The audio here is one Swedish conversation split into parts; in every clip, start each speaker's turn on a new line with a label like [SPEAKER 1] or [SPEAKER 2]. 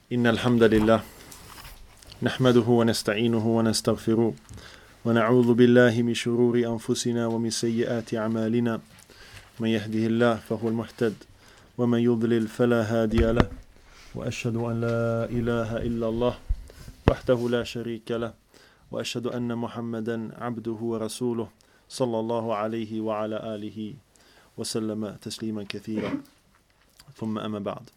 [SPEAKER 1] إن الحمد لله نحمده ونستعينه ونستغفره ونعوذ بالله من شرور أنفسنا ومن سيئات أعمالنا من يهده الله فهو المهتد ومن يضلل فلا هادي له وأشهد أن لا إله إلا الله وحده لا شريك له وأشهد أن محمدا عبده ورسوله صلى الله عليه وعلى آله وسلم تسليما كثيرا ثم أما بعد.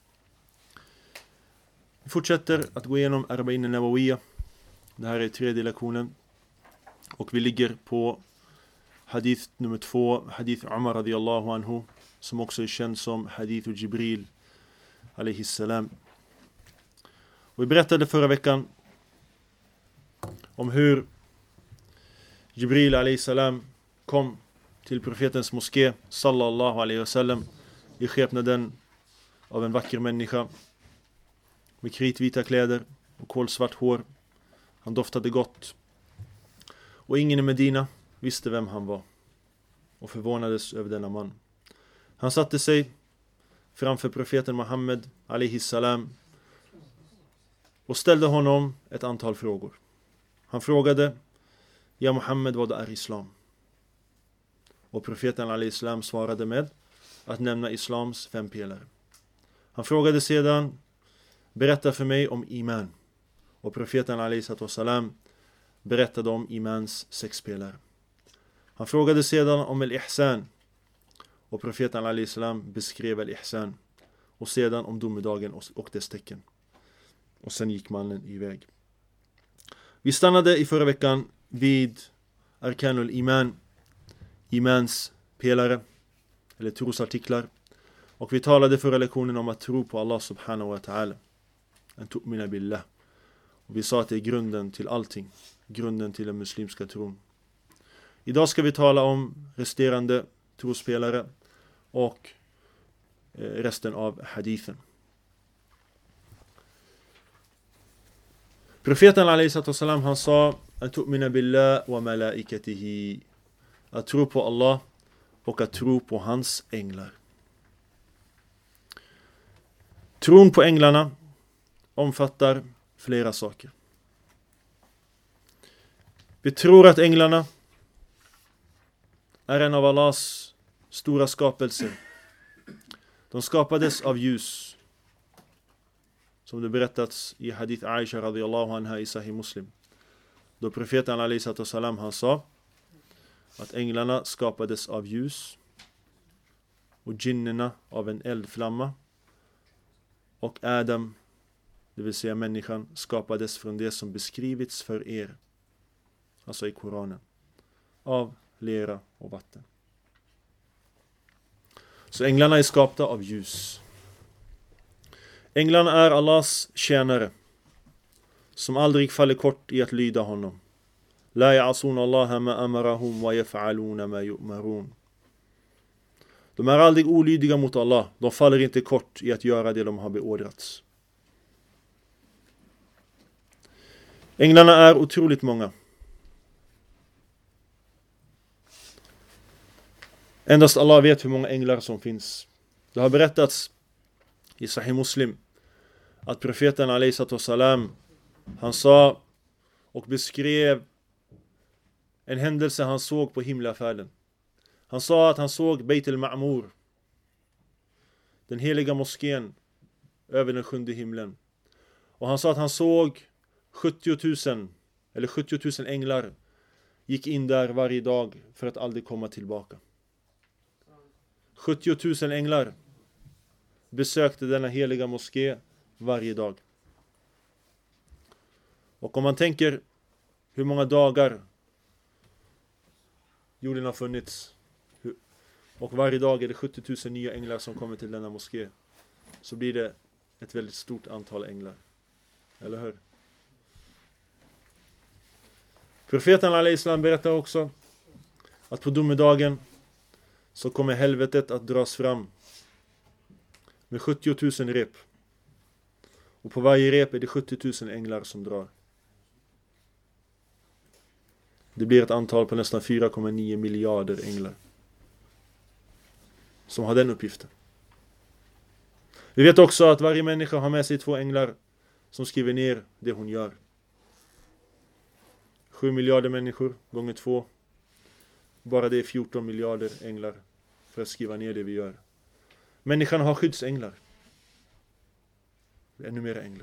[SPEAKER 1] Vi fortsätter att gå igenom Arba'in an-Nawawiyya. Det här är tredje lektionen. Och vi ligger på hadith nummer 2, hadith Umar radiyallahu anhu, som också är känd som hadith Jibril alayhi salam. Och vi berättade förra veckan om hur Jibril alayhi salam kom till profetens moské sallallahu alayhi wasallam i skepnaden av en vacker människa med kritvita kläder och kolsvart hår. Han doftade gott. Och ingen i Medina visste vem han var och förvånades över denna man. Han satte sig framför profeten Muhammed alayhi salam och ställde honom ett antal frågor. Han frågade: Ja Muhammed, vad är islam? Och profeten alayhi salam svarade med att nämna islams 5 pelare. Han frågade sedan: Berätta för mig om iman. Och profeten alayhi salam berättade om imans 6 pelare. Han frågade sedan om al-ihsan. Och profeten alayhi salam beskrev al-ihsan. Och sedan om domedagen och dess tecken. Och sen gick mannen iväg. Vi stannade i förra veckan vid arkanul iman, imans pelare eller trosartiklar. Och vi talade förra lektionen om att tro på Allah subhanahu wa ta'ala. En tu'mina billah. Och vi sa att det är grunden till allting. Grunden till den muslimska tron. Idag ska vi tala om resterande trospelare och resten av hadithen. Profeten alayhi salam, han sa att tu'mina billah wa malaikatihi. Att tro på Allah och att tro på hans änglar. Tron på änglarna omfattar flera saker. Vi tror att änglarna är en av Allahs stora skapelser. De skapades av ljus. Som det berättats i hadith Aisha radiyallahu anha i Sahih Muslim. Då profeten alayhi salam, han sa att änglarna skapades av ljus och djinnerna av en eldflamma och Adam, det vill säga människan, skapades från det som beskrivits för er, alltså i Koranen, av lera och vatten. Så änglarna är skapta av ljus. Änglarna är Allahs tjänare som aldrig faller kort i att lyda honom. La ya'asuna Allaha ma amarahum wa yaf'aluna ma yu'marun. De är aldrig olydiga mot Allah. De faller inte kort i att göra det de har beordrats. Änglarna är otroligt många. Endast Allah vet hur många änglar som finns. Det har berättats i Sahih Muslim att profeten alayhi salam, han sa och beskrev en händelse han såg på himlafärden. Han sa att han såg Beit al-Ma'mur, den heliga moskén över den 7:e himlen. Och han sa att han såg 70 000 änglar gick in där varje dag för att aldrig komma tillbaka. 70 000 änglar besökte denna heliga moské varje dag. Och om man tänker hur många dagar jorden har funnits och varje dag är det 70 000 nya änglar som kommer till denna moské, så blir det ett väldigt stort antal änglar. Eller hur? Profeten alayhi salam berättar också att på domedagen så kommer helvetet att dras fram med 70 000 rep. Och på varje rep är det 70 000 änglar som drar. Det blir ett antal på nästan 4,9 miljarder änglar som har den uppgiften. Vi vet också att varje människa har med sig 2 änglar som skriver ner det hon gör. 7 miljarder människor gånger 2. Bara det är 14 miljarder änglar för att skriva ner det vi gör. Människan har skyddsänglar. Ännu mer änglar.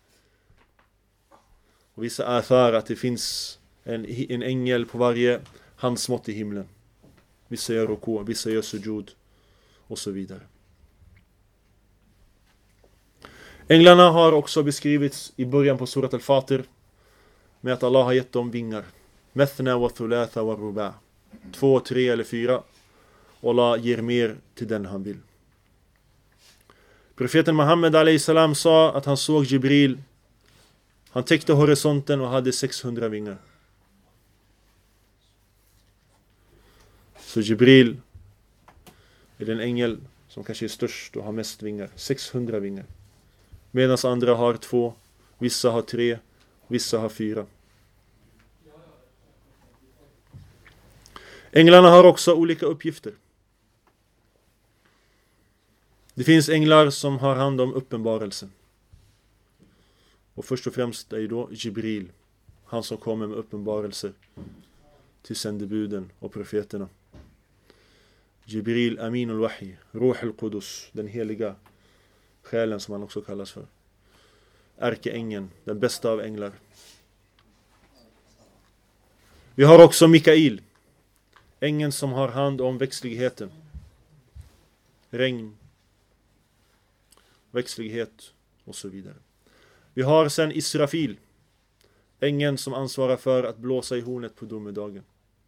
[SPEAKER 1] Och vissa athar att det finns en ängel på varje handsmått i himlen. Vissa gör ruku, vissa gör sujud och så vidare. Änglarna har också beskrivits i början på surat al-Fatir med att Allah har gett dem vingar. Mathna wa thulatha wa ruba'. 2, 3 eller 4. Och Allah ger mer till den han vill. Profeten Muhammed a.s. sa att han såg Jibril. Han täckte horisonten och hade 600 vingar. Så Jibril är den ängel som kanske är störst och har mest vingar. 600 vingar. Medan andra har 2, vissa har 3, vissa har 4. Änglarna har också olika uppgifter. Det finns änglar som har hand om uppenbarelsen. Och först och främst är då Jibril, han som kommer med uppenbarelser till sändebuden och profeterna. Jibril Aminul Wahi, Ruh al-Qudus, den heliga själen som han också kallas för. Ärkeängeln, den bästa av änglar. Vi har också Mikail, ängeln som har hand om växtligheten. Regn, växtlighet och så vidare. Vi har sen Israfil, ängeln som ansvarar för att blåsa i hornet på domedagen.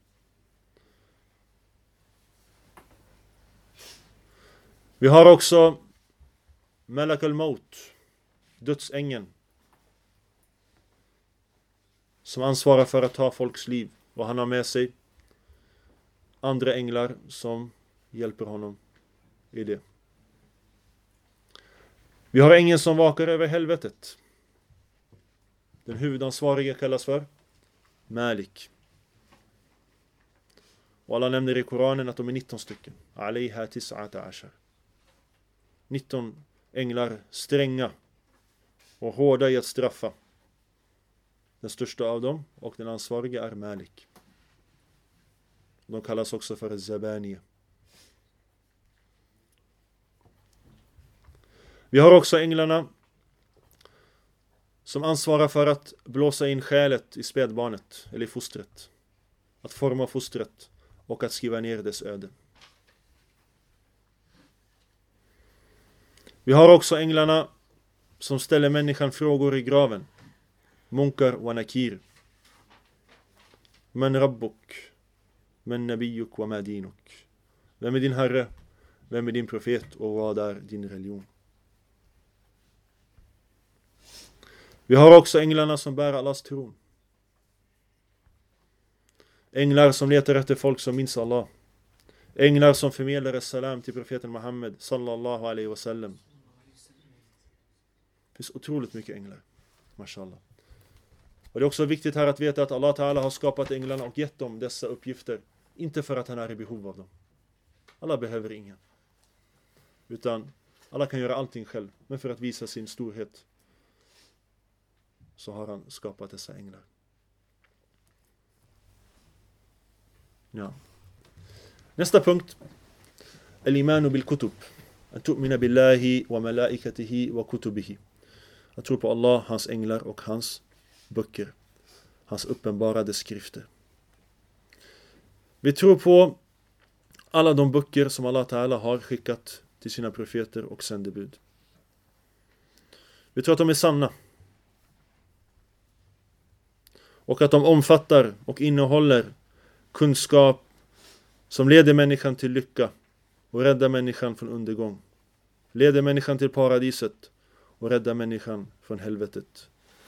[SPEAKER 1] Vi har också Malak al-Maut, dödsängeln, som ansvarar för att ta folks liv. Och han har med sig andra änglar som hjälper honom i det. Vi har ängeln som vakar över helvetet. Den huvudansvariga kallas för Malik. Och alla nämner i Koranen att de är 19 stycken. Alayha tis'ata ashar. 19 änglar, stränga och hårda i att straffa. Den största av dem och den ansvariga är Malik. De kallas också för Zabaniya. Vi har också änglarna som ansvarar för att blåsa in själet i spädbarnet eller i fostret. Att forma fostret och att skriva ner dess öde. Vi har också änglarna som ställer människan frågor i graven. Munkar wa nakir. Man rabbuk. Man nabiyuk wa madinuk. Vem är din herre? Vem är din profet? Och vad är din religion? Vi har också änglarna som bär Allahs tron. Änglar som letar efter folk som minns Allah. Änglar som förmedlar salam till profeten Muhammed sallallahu alaihi wasallam. Det finns otroligt mycket änglar. Mashallah. Och det är också viktigt här att veta att Allah Ta'ala har skapat änglarna och gett dem dessa uppgifter. Inte för att han är i behov av dem. Allah behöver ingen. Utan Allah kan göra allting själv. Men för att visa sin storhet så har han skapat dessa änglar. Ja. Nästa punkt. Al-imanu bil-kutub. Att tu'mina billahi wa malaikatihi wa kutubihi. Att tro på Allah, hans änglar och hans böcker. Hans uppenbarade skrifter. Vi tror på alla de böcker som Allah Ta'ala har skickat till sina profeter och sändebud. Vi tror att de är sanna. Och att de omfattar och innehåller kunskap som leder människan till lycka och räddar människan från undergång. Leder människan till paradiset och räddar människan från helvetet.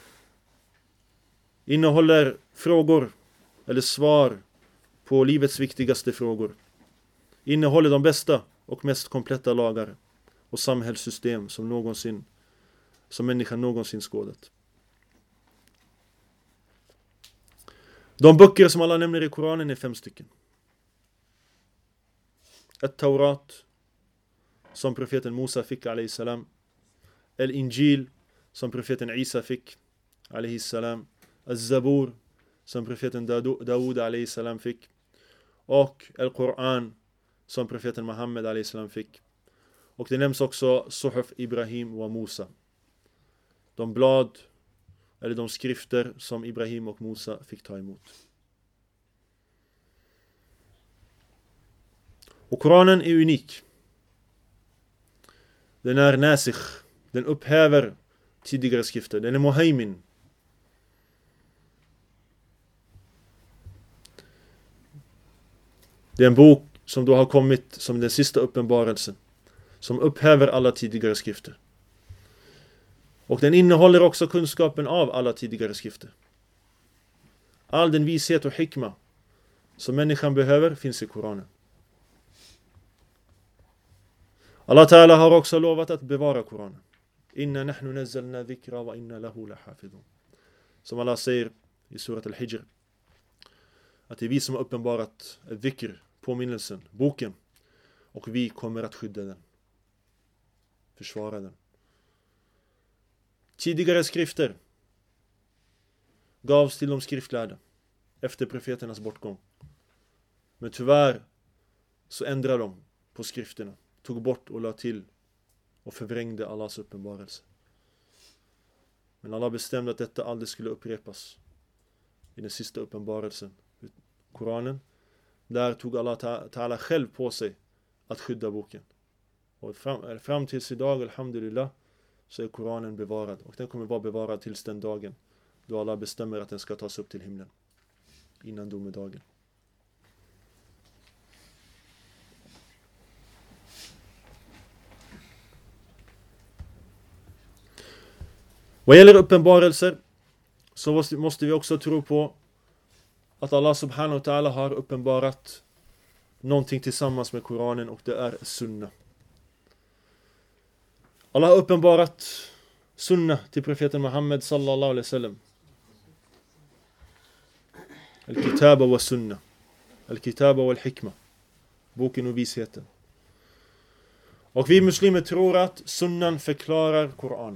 [SPEAKER 1] Innehåller frågor eller svar på livets viktigaste frågor. Innehåller de bästa och mest kompletta lagar och samhällssystem som människan någonsin skådat. De böcker som alla nämner i Koranen är 5 stycken. At-Taurat, som profeten Musa fick alayhi salam. Al-Injil, som profeten Isa fick, alaihi salam. Az-Zabur, som profeten Daud alaihi salam fick. Och Al-Quran, som profeten Muhammed alaihi salam fick. Och det nämns också Suhuf Ibrahim och Musa. De blad, eller de skrifter som Ibrahim och Musa fick ta emot. Och Koranen är unik. Den är nasikh. Den upphäver tidigare skrifter. Den är muhaymin. Det är en bok som då har kommit som den sista uppenbarelsen. Som upphäver alla tidigare skrifter. Och den innehåller också kunskapen av alla tidigare skrifter. All den vishet och hikma som människan behöver finns i Koranen. Allah Ta'ala har också lovat att bevara Koranen. Inna nahnu nazzalna dhikra wa inna lahu lahafidhun. Som Allah säger i surat Al-Hijr. Att det är vi som har uppenbarat dhikr, påminnelsen, boken. Och vi kommer att skydda den. Försvara den. Tidigare skrifter gavs till de skriftlärda efter profeternas bortgång. Men tyvärr så ändrade de på skrifterna. Tog bort och la till och förvrängde Allahs uppenbarelse. Men Allah bestämde att detta aldrig skulle upprepas i den sista uppenbarelsen, Koranen. Där tog Allah Ta'ala själv på sig att skydda boken. Och fram tills idag, alhamdulillah, så är Koranen bevarad. Och den kommer vara bevarad tills den dagen då Allah bestämmer att den ska tas upp till himlen. Innan domedagen. Vad gäller uppenbarelser så måste vi också tro på att Allah subhanahu wa ta'ala har uppenbarat någonting tillsammans med Koranen, och det är Sunnah. Allah har uppenbarat Sunnah till profeten Muhammed sallallahu alaihi wasallam. Al-Kitaba wa Sunnah. Al-Kitaba wa Al-Hikma. Boken och visheten. Och vi muslimer tror att Sunnan förklarar Koranen.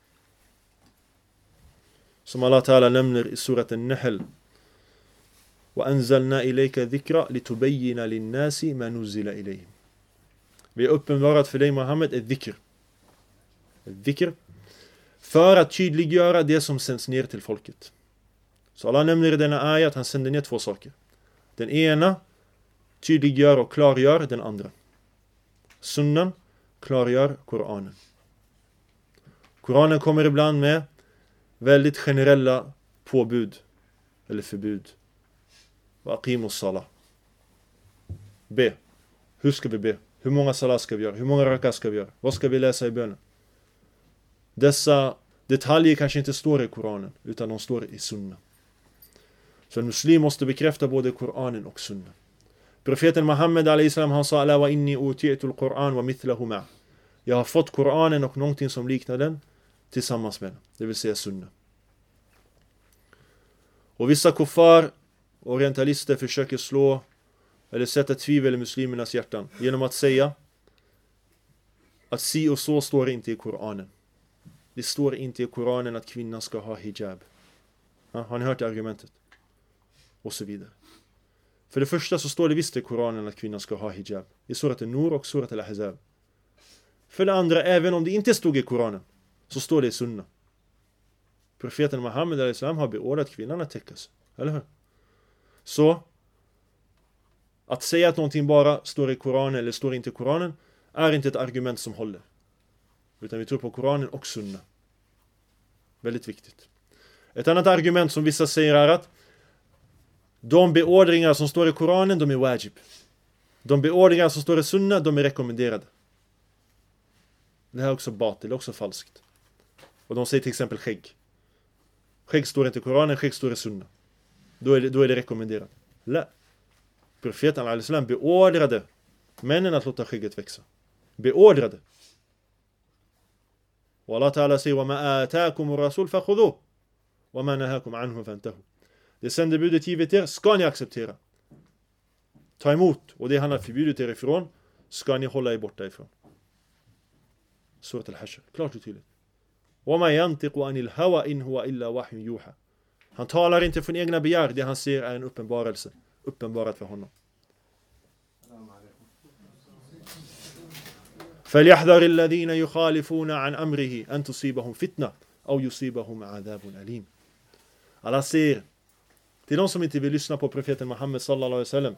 [SPEAKER 1] Som Allah Ta'ala nämner i surat An-Nahl. وَأَنزَلْنَا إِلَيْكَ ذِكْرَ لِتُبَيِّنَ لِلنَّاسِ مَا نُزِّلَ إِلَيْهِمْ. Vi har uppenbarat för dig Muhammed ett dhikr. Ett dhikr. För att tydliggöra det som sänds ner till folket. Så Allah nämner i denna ayat att han sänder ner två saker. Den ena tydliggör och klargör den andra. Sunnan klargör Koranen. Koranen kommer ibland med väldigt generella påbud eller förbud. Waqimus salah. Be. Hur ska vi be? Hur många salat ska vi göra? Hur många rakat ska vi göra? Vad ska vi läsa i bönen? Dessa detaljer kanske inte står i Koranen, utan de står i Sunna. Så en muslim måste bekräfta både Koranen och Sunna. Profeten Muhammed a.s. han sa: Ala wa inni uti'tul Qur'an wa mithlahu ma'. Jag har fått Koranen och någonting som liknar den tillsammans med den. Det vill säga Sunna. Och vissa kuffar, orientalister, försöker slå eller sätta tvivel i muslimernas hjärtan genom att säga att si och så står inte i Koranen. Det står inte i Koranen att kvinnan ska ha hijab. Har ni hört det argumentet? Och så vidare. För det första så står det visst i Koranen att kvinnan ska ha hijab. I surat An-Nur och surat Al-Ahzab. För det andra, även om det inte stod i Koranen, så står det i Sunna. Profeten Muhammed a.s. har beordrat kvinnan att täcka sig. Eller hur? Så att säga att någonting bara står i Koranen eller står inte i Koranen är inte ett argument som håller. Utan vi tror på Koranen och Sunna. Väldigt viktigt. Ett annat argument som vissa säger är att de beordringar som står i Koranen, de är wajib. De beordringar som står i Sunna, de är rekommenderade. Det här är också batil, det är också falskt. Och de säger till exempel skägg. Skägg står inte i Koranen, skägg står i Sunna. Då är det rekommenderat. La. Profeten al-Islam beordrade männen att låta skägget växa. Beordrade. Och Allah Ta'ala säger: وَمَا آتَاكُمُ الرَّسُولُ فَخُذُوهُ وَمَا نَهَاكُمْ عَنْهُ فَانْتَهُوا. Det sändebudet givet er ska ni acceptera. Ta emot. Och det han har förbjudit er ifrån ska ni hålla er borta ifrån. Surat Al-Hashr. Klart och tydligt. وَمَا يَنْتِقُ عَنِ الْهَوَى إِنْ هُوَ إِلَّا وَحْيٌ يُوحَى. Han talar inte från egna begär, det han ser är en uppenbarelse, uppenbarat för honom. فَلْيَحْذَرِ الَّذِينَ يُخَالِفُونَ عَنْ أَمْرِهِ أَنْ تُصِيبَهُمْ فِتْنَةٌ أَوْ يُصِيبَهُمْ عَذَابٌ أَلِيمٌ. Allah säger till de som inte vill lyssna på profeten Muhammed sallallahu alaihi wasallam: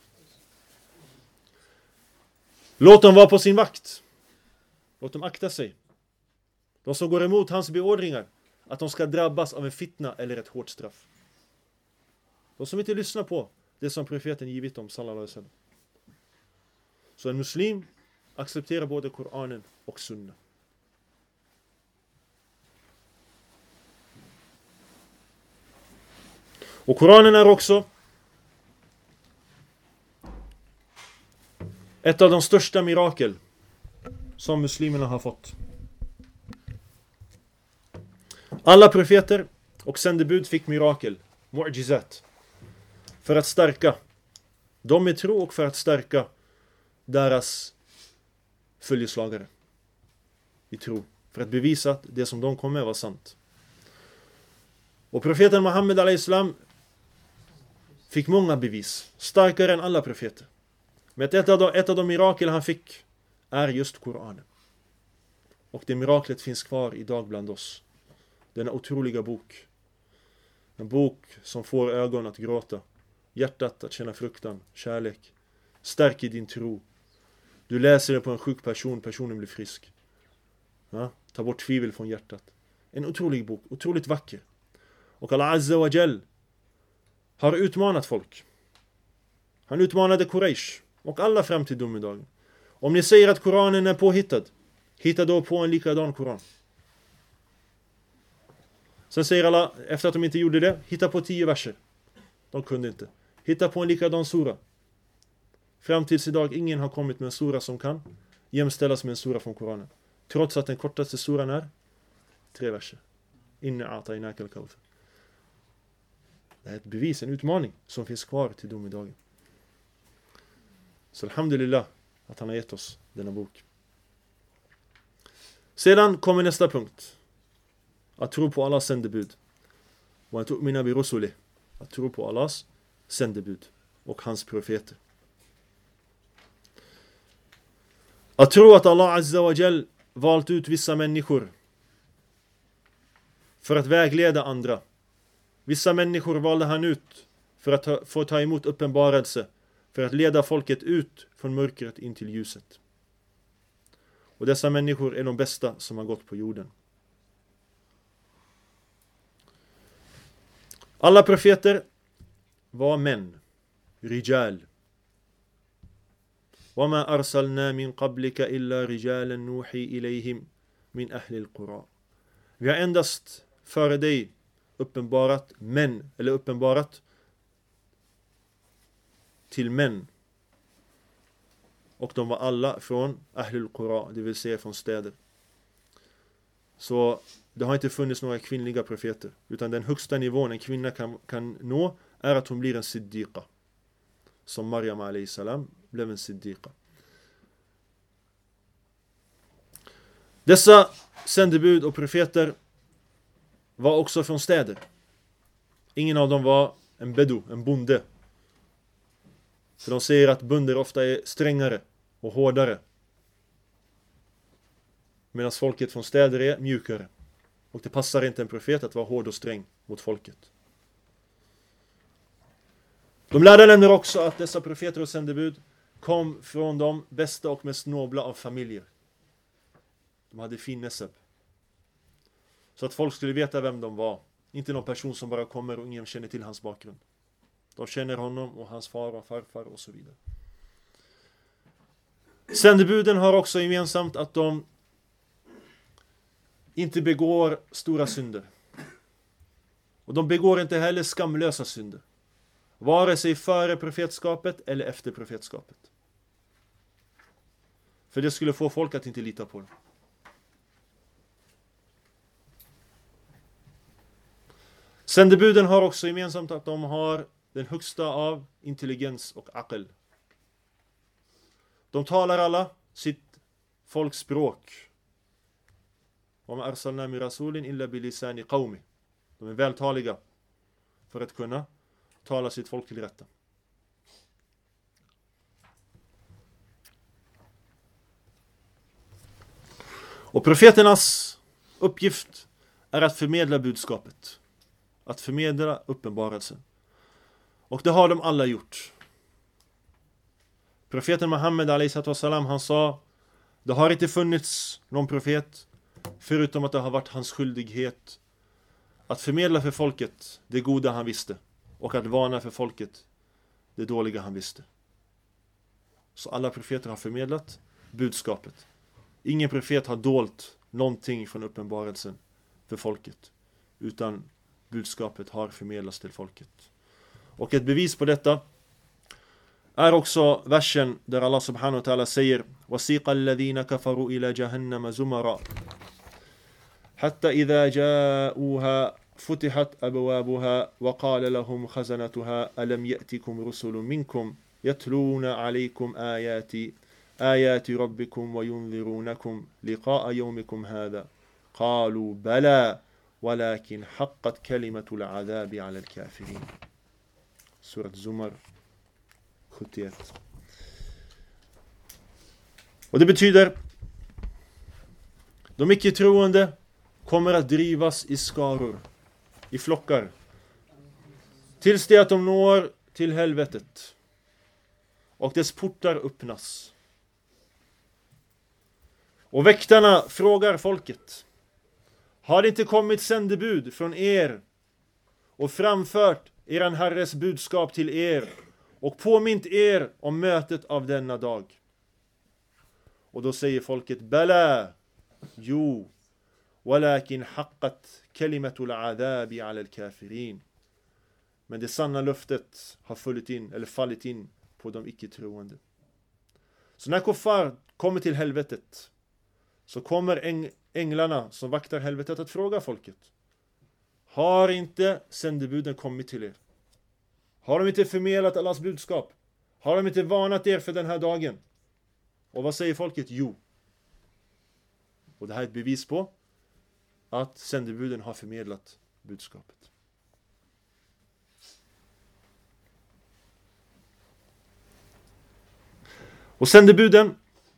[SPEAKER 1] låt dem vara på sin vakt. Låt dem akta sig. De som går emot hans beordringar, att de ska drabbas av en fitna eller ett hårt straff. De som inte lyssnar på det som profeten givit dem sallallahu alaihi wasallam. Så en muslim accepterar både Koranen och Sunna. Och Koranen är också ett av de största mirakel som muslimerna har fått. Alla profeter och sändebud fick mirakel, mu'jizat, för att stärka dem med tro och för att stärka deras följeslagare i tro, för att bevisa att det som de kom med var sant. Och profeten Muhammed a.s. fick många bevis, starkare än alla profeter. Men ett av de mirakel han fick är just Koranen. Och det miraklet finns kvar idag bland oss. Denna otroliga bok. En bok som får ögon att gråta, hjärtat att känna fruktan, kärlek. Stärker din tro. Du läser det på en sjuk person, personen blir frisk. Ja? Ta bort tvivel från hjärtat. En otrolig bok, otroligt vacker. Och Allah Azza wa Jal har utmanat folk. Han utmanade Quraysh och alla fram till domedagen. Om ni säger att Koranen är påhittad, hitta då på en likadan Koran. Sen säger alla, efter att de inte gjorde det, hitta på 10 verser. De kunde inte. Hitta på en likadan sura. Fram tills idag, ingen har kommit med en sura som kan jämställas med en sura från Koranen. Trots att den kortaste suran är 3 verser. Inna a'tainaka al-kawthar. Det är ett bevis, en utmaning som finns kvar till domedagen. Så alhamdulillah att han har gett oss denna bok. Sedan kommer nästa punkt. Att tro på Allahs sändebud. Och att tu'mina bi rusuli. Att tro på Allahs sändebud och hans profeter. Att tro att Allah Azza wa Jal valt ut vissa människor för att vägleda andra. Vissa människor valde han ut för att få ta emot uppenbarelse, för att leda folket ut från mörkret in till ljuset. Och dessa människor är de bästa som har gått på jorden. Alla profeter var män, rijal. وَمَا أَرْسَلْنَا مِنْ قَبْلِكَ إِلَّا رِجَالًا نُوحِي إِلَيْهِمْ مِنْ أَهْلِ الْقُرَى. Vi har endast före dig uppenbarat män, eller uppenbarat till män. Och de var alla från Ahlul Qura, det vill säga från städer. Så det har inte funnits några kvinnliga profeter, utan den högsta nivån en kvinna kan nå är att hon blir en siddiqa. Som Maryam a.s. blev en siddiqa. Dessa sändebud och profeter var också från städer. Ingen av dem var en bedu, en bonde. För de säger att bönder ofta är strängare och hårdare. Medan folket från städer är mjukare. Och det passar inte en profet att vara hård och sträng mot folket. De lärde nämner också att dessa profeter och sändebud kom från de bästa och mest nobla av familjer. De hade fin nesab. Så att folk skulle veta vem de var. Inte någon person som bara kommer och ingen känner till hans bakgrund. De känner honom och hans far och farfar och så vidare. Sändebuden har också gemensamt att de inte begår stora synder. Och de begår inte heller skamlösa synder. Vare sig före profetskapet eller efter profetskapet. För det skulle få folk att inte lita på dem. Sändebuden har också gemensamt att de har den högsta av intelligens och aql. De talar alla sitt folks språk. وَمَا أَرْسَلْنَا مِنْ رَسُولٍ إِلَّا بِلِسَانِ قَوْمِ. De är vältaliga för att kunna tala sitt folk till rätta. Och profeternas uppgift är att förmedla budskapet. Att förmedla uppenbarelsen. Och det har de alla gjort. Profeten Muhammed a.s. han sa: det har inte funnits någon profet förutom att det har varit hans skyldighet att förmedla för folket det goda han visste och att varna för folket det dåliga han visste. Så alla profeter har förmedlat budskapet. Ingen profet har dolt någonting från uppenbarelsen för folket, utan budskapet har förmedlats till folket. Och ett bevis på detta är också versen där Allah subhanahu wa ta'ala säger: وَسِيقَ الَّذِينَ كَفَرُوا إِلَى جَهَنَّمَ زُمَرًا حَتَّى إِذَا جَاءُوهَا فُتِحَتْ أَبْوَابُهَا وَقَالَ لَهُمْ خَزَنَتُهَا أَلَمْ يَأْتِكُمْ رُسُلٌ مِّنكُمْ يَتْلُونَ عَلَيْكُمْ آيَاتِ رَبِّكُمْ وَيُنذِرُونَكُمْ لِقَاءَ يَوْمِكُمْ هَذَا قَالُوا بَلَى وَلَكِنْ حَقَّتْ كَلِمَةُ الْعَذَابِ عَلَى الْكَافِرِينَ. Surat Zumar 71. Och det betyder: de icke-troende kommer att drivas i skaror, i flockar, tills det att de når till helvetet och dess portar öppnas. Och väktarna frågar folket: har det inte kommit sändebud från er och framfört eran herres budskap till er och påmint er om mötet av denna dag? Och då säger folket: bala, jo, walakin haqqat kalimatul adhabi ala al-kafirin. Men det sanna löftet har fallit in på de icke-troende. Så när kuffar kommer till helvetet, så kommer änglarna som vaktar helvetet att fråga folket: har inte sändebuden kommit till er? Har de inte förmedlat Allahs budskap? Har de inte varnat er för den här dagen? Och vad säger folket? Jo. Och det här är ett bevis på att sändebuden har förmedlat budskapet. Och sändebuden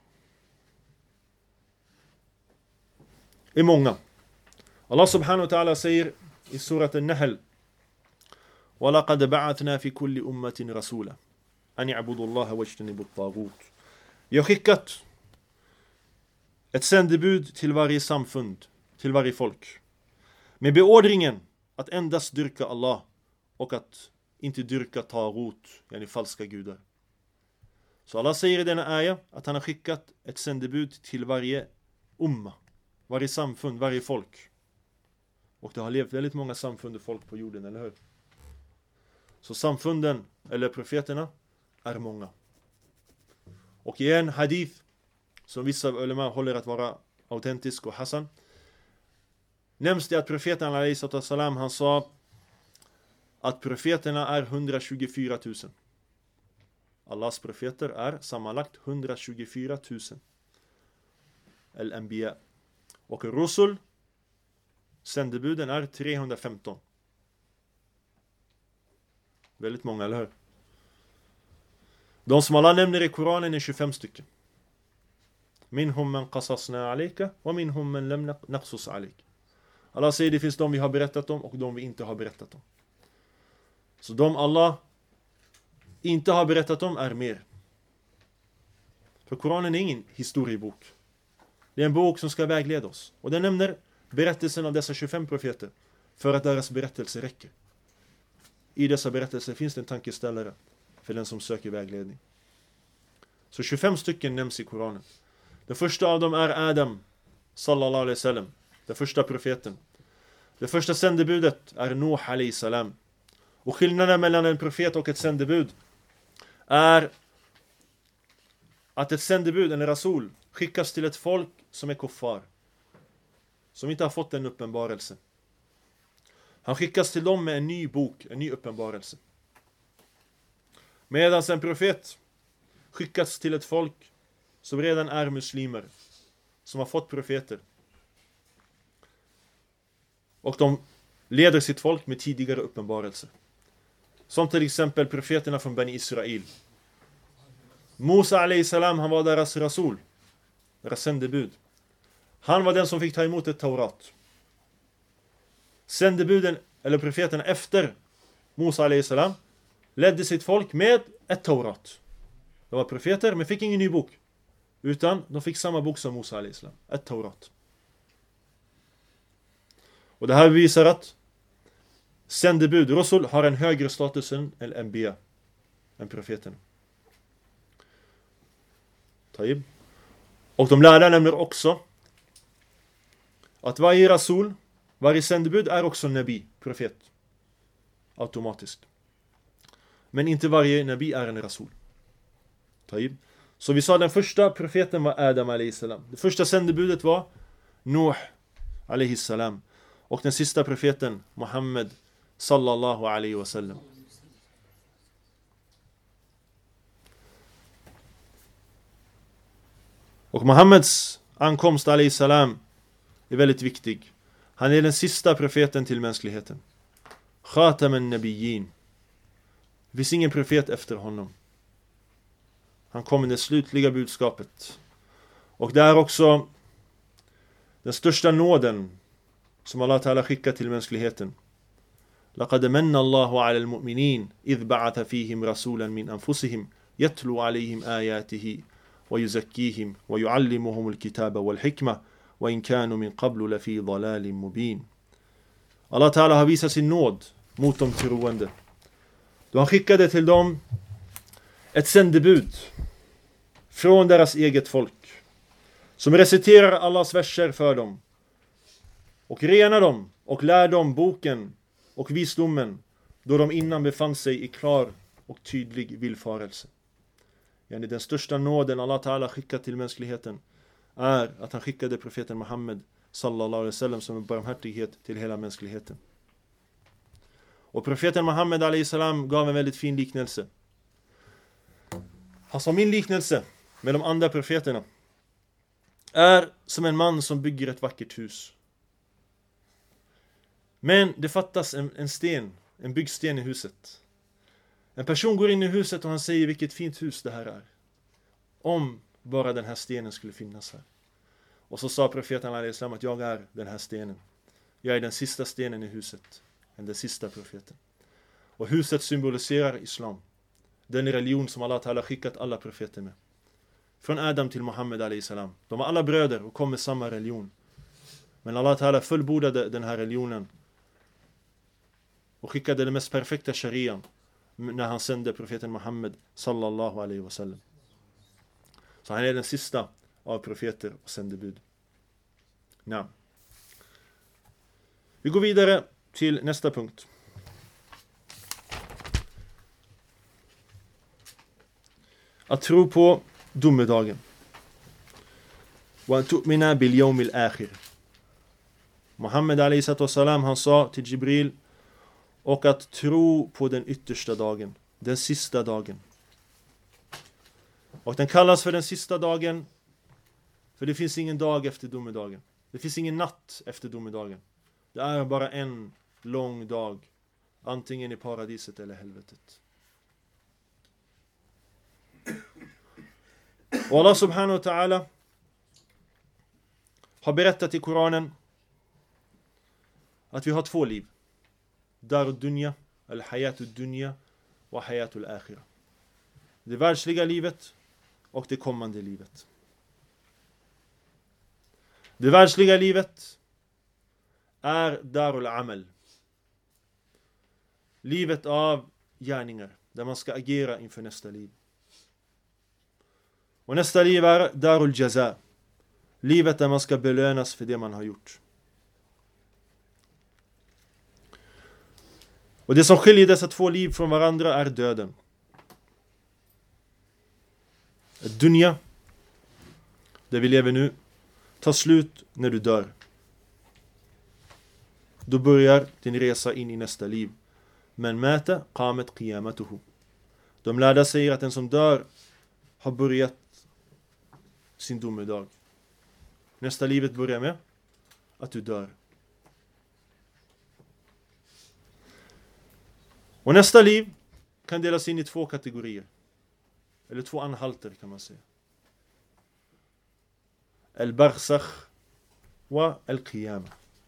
[SPEAKER 1] är många. Allah subhanahu wa ta'ala säger i surat An-Nahl: وَلَقَدْ بَعَثْنَا فِي كُلِّ أُمَّةٍ رَسُولًا أَنِ اعْبُدُوا اللَّهَ وَاجْتَنِبُوا الطَّاغُوتَ. Vi har skickat ett sändebud till varje samfund, till varje folk, med beordringen att endast dyrka Allah och att inte dyrka tagut, yani falska gudar. Så Allah säger i denna ayah att han har skickat ett sändebud till varje umma, varje samfund, varje folk. Och det har levt väldigt många samfund och folk på jorden, eller hur? Så samfunden, eller profeterna, är många. Och i en hadith som vissa ulema håller att vara autentisk och hasan, nämns det att profeten a.s. han sa att profeterna är 124 000. Allahs profeter är sammanlagt 124 000. Al-Anbiya. Och Rusul, sändebuden, är 315. Väldigt många, eller hur? De som Allah nämner i Koranen är 25 stycken. Minhum man qasasna alayka wa minhum man lam naqsus alayk. Allah säger det finns de vi har berättat om och de vi inte har berättat om. Så de Allah inte har berättat om är mer. För Koranen är ingen historiebok. Det är en bok som ska vägleda oss. Och den nämner berättelsen av dessa 25 profeter för att deras berättelse räcker. I dessa berättelser finns det en tankeställare för den som söker vägledning. Så 25 stycken nämns i Koranen. Den första av dem är Adam, sallallahu alaihi wasallam, den första profeten. Det första sändebudet är Nuh alaihi salam. Och skillnaden mellan en profet och ett sändebud är att ett sändebud, en rasul, skickas till ett folk som är kuffar, som inte har fått en uppenbarelse. Han skickas till dem med en ny bok, en ny uppenbarelse. Medan en profet skickas till ett folk som redan är muslimer, som har fått profeter. Och de leder sitt folk med tidigare uppenbarelser. Som till exempel profeterna från Bani Israel. Musa alayhi salam, han var deras rasul. Deras sändebud. Han var den som fick ta emot ett Taurat. Sändebuden, eller profeterna efter Musa alayhi salam, ledde sitt folk med ett Taurat. De var profeter men fick ingen ny bok. Utan de fick samma bok som Musa alayhi salam. Ett Taurat. Och det här visar att sändebud, Rasul, har en högre status än Anbiya, än profeten. Taib. Och de lärda nämner också att varje Rasul, varje sändebud är också Nabi, profet. Automatiskt. Men inte varje Nabi är en Rasul. Taib. Så vi sa den första profeten var Adam alayhi salam. Det första sändebudet var Nuh alayhi salam. Och den sista profeten Muhammed sallallahu alayhi wa sallam. Och Muhammeds ankomst alayhi salam är väldigt viktig. Han är den sista profeten till mänskligheten. Khataman nabiyyin. Det finns ingen profet efter honom. Han kom med det slutliga budskapet. Och det är också den största nåden som Allah Ta'ala skickar till mänskligheten. لقد من الله على المؤمنين إذ بعث فيهم رسولا من أنفسهم يتلو عليهم آياته ويزكيهم ويعلمهم الكتاب والحكمة وإن كانوا من قبل لفي ضلال مبين. Allah Ta'ala har visat sin nåd mot de troende. Då han skickade till dem ett sändebud från deras eget folk som reciterar Allahs verser för dem och renar dem och lär dem boken och visdomen då de innan befann sig i klar och tydlig villfarelse. Yani den största nåden Allah Ta'ala skickat till mänskligheten är att han skickade profeten Muhammed sallallahu alaihi wasallam som en barmhärtighet till hela mänskligheten. Och profeten Muhammed alayhi salam gav en väldigt fin liknelse. Han sa, min liknelse med de andra profeterna är som en man som bygger ett vackert hus. Men det fattas en sten, en byggsten i huset. En person går in i huset och han säger vilket fint hus det här är. Om bara den här stenen skulle finnas här. Och så sa profeten alayhi salam att jag är den här stenen. Jag är den sista stenen i huset. Den sista profeten. Och huset symboliserar islam. Den religion som Allah Ta'ala skickat alla profeter med. Från Adam till Muhammed alayhi salam. De var alla bröder och kom med samma religion. Men Allah Ta'ala fullbordade den här religionen. Och skickade den mest perfekta sharian. När han sände profeten Muhammed sallallahu alayhi wa sallam. Så han är den sista av profeter och sändebud. Ja. Vi går vidare till nästa punkt. Att tro på domedagen. Wa tu'mina bil yawmil akhir. Muhammed alayhi salam, han sa till Jibril, och att tro på den yttersta dagen, den sista dagen. Och den kallas för den sista dagen för det finns ingen dag efter domedagen. Det finns ingen natt efter domedagen. Det är bara en lång dag, antingen i paradiset eller helvetet. Och Allah subhanahu wa ta'ala har berättat i Koranen att vi har två liv. Darud dunya, eller hayatud dunya och hayatul akhira. Det världsliga livet och det kommande livet. Det världsliga livet är darul amal. Livet av gärningar, där man ska agera inför nästa liv. Och nästa liv är darul jaza. Livet där man ska belönas för det man har gjort. Och det som skiljer dessa två liv från varandra är döden. Dunya, där vi lever nu, tar slut när du dör. Då börjar din resa in i nästa liv. Men mata qamat qiyamatuhu. De lärda säger att den som dör har börjat sin domedag. Nästa livet börjar med att du dör. Och nästa liv kan delas in i 2 kategorier. Eller 2 anhalter kan man säga. Al-Barzakh wa Al-Qiyamah.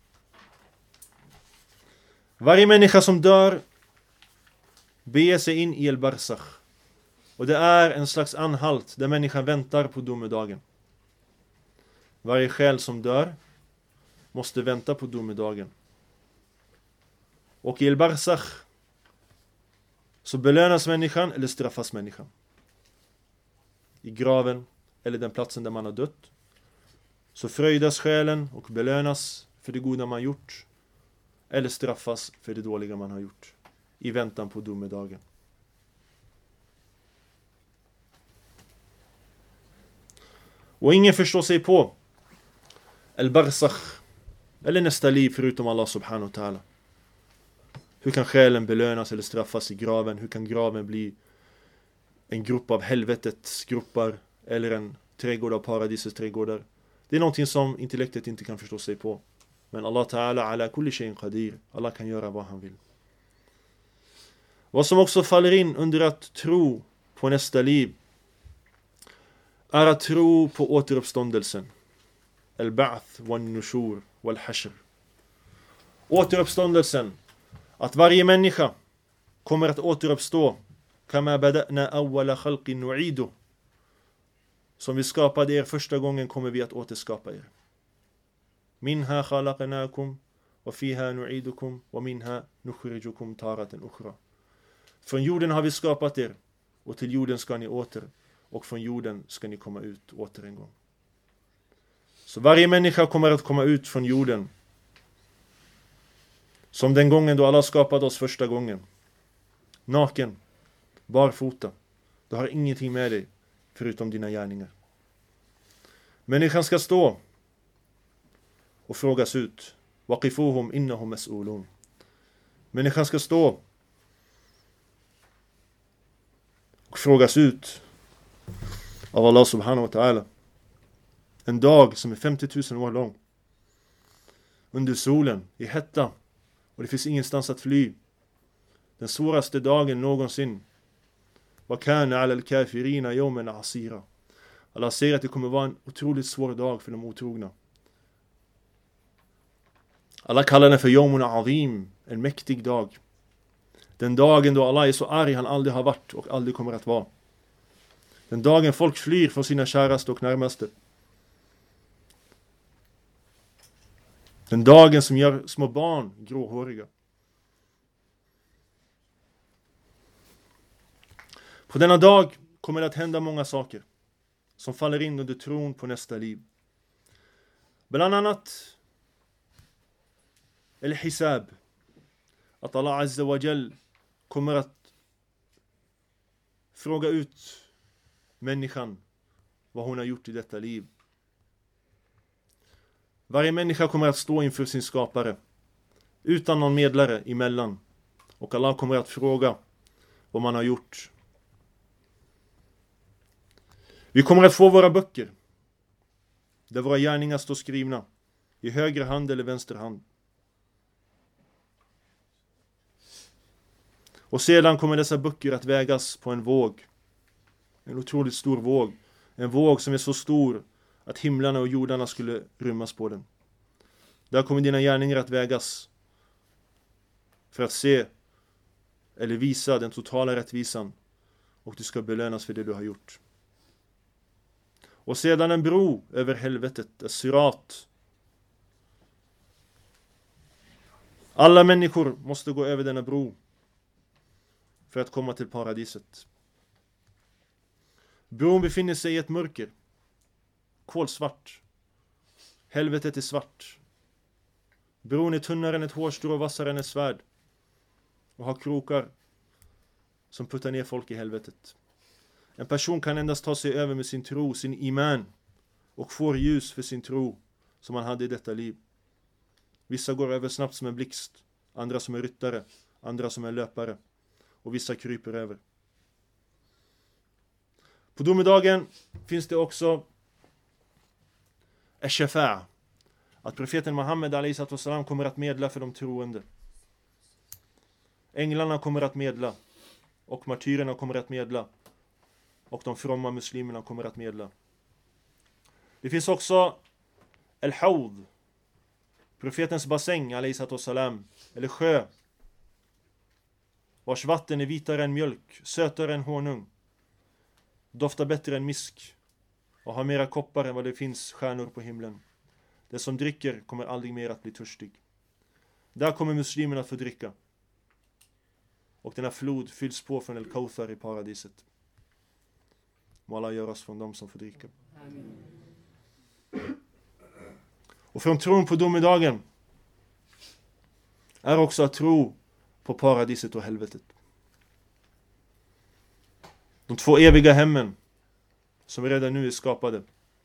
[SPEAKER 1] Varje människa som dör beger sig in i Al-Barzakh. Och det är en slags anhalt där människan väntar på domedagen. Varje själ som dör måste vänta på domedagen. Och i Al-Barzakh så belönas människan eller straffas människan. I graven eller den platsen där man har dött så fröjdas själen och belönas för det goda man gjort eller straffas för det dåliga man har gjort i väntan på domedagen. Och ingen förstår sig på Al-Barzakh eller nästa liv förutom Allah subhanahu wa ta'ala. Hur kan själen belönas eller straffas i graven? Hur kan graven bli en grupp av helvetets gruppar eller en trädgård av paradisets trädgårdar? Det är någonting som intellektet inte kan förstå sig på. Men Allah ta'ala ala kulli shay'in qadir. Allah kan göra vad han vill. Vad som också faller in under att tro på nästa liv är att tro på återuppståndelsen. Al-Ba'th wal-Nushur wal-Hashr. Återuppståndelsen. Att varje människa kommer att återuppstå. Kama bada'na awwala khalqin nu'idu. Som vi skapade er första gången kommer vi att återskapa er. Minha khalaqnakum wa fiha nu'idukum wa minha nukhrijukum taratan ukhra. Från jorden har vi skapat er och till jorden ska ni åter och från jorden ska ni komma ut åter en gång. Så varje människa kommer att komma ut från jorden som den gången då Allah skapade oss första gången. Naken, barfota. Du har ingenting med dig förutom dina gärningar. Människan ska stå och frågas ut. Waqifuhum innahum mas'ulun. Människan ska stå och frågas ut av Allah subhanahu wa ta'ala. En dag som är 50 000 år lång. Under solen, i hetta. Och det finns ingenstans att fly. Den svåraste dagen någonsin. Wa kana 'ala al-kafirina yawman 'asira. Allah säger att det kommer vara en otroligt svår dag för de otrogna. Allah kallar den för yawmun 'azim, en mäktig dag. Den dagen då Allah är så arg han aldrig har varit och aldrig kommer att vara. Den dagen folk flyr från sina käraste och närmaste. Den dagen som gör små barn gråhåriga. På denna dag kommer det att hända många saker som faller in under tron på nästa liv. Bland annat al-hisab. Att Allah azza wa jall kommer att fråga ut människan vad hon har gjort i detta liv. Varje människa kommer att stå inför sin skapare utan någon medlare emellan. Och Allah kommer att fråga vad man har gjort. Vi kommer att få våra böcker där våra gärningar står skrivna i höger hand eller vänster hand. Och sedan kommer dessa böcker att vägas på en våg. En otroligt stor våg. En våg som är så stor att himlarna och jordarna skulle rymmas på den. Där kommer dina gärningar att vägas för att se eller visa den totala rättvisan. Och du ska belönas för det du har gjort. Och sedan en bro över helvetet, ett sirat. Alla människor måste gå över denna bro för att komma till paradiset. Bron befinner sig i ett mörker. Kolsvart. Helvetet är svart. Bron är tunnare än ett hårstrå och vassare än ett svärd. Och har krokar som puttar ner folk i helvetet. En person kan endast ta sig över med sin tro, sin iman. Och får ljus för sin tro som han hade i detta liv. Vissa går över snabbt som en blixt. Andra som en ryttare. Andra som en löpare. Och vissa kryper över. På domedagen finns det också ash-shafa'a. Att profeten Muhammed a.s. kommer att medla för de troende. Änglarna kommer att medla. Och martyrerna kommer att medla. Och de fromma muslimerna kommer att medla. Det finns också al-hawd, profetens bassäng, alayhi eller sjö, vars vatten är vitare än mjölk, sötare än honung, doftar bättre än misk och har mera koppar än vad det finns stjärnor på himlen. Den som dricker kommer aldrig mer att bli törstig. Där kommer muslimerna att få dricka. Och denna flod fylls på från al-Kauthar i paradiset. Må Allah göra oss från dem som får dricka. Amen. Och från tron på domedagen är också att tro på paradiset och helvetet. De två eviga hemmen som redan nu är skapade.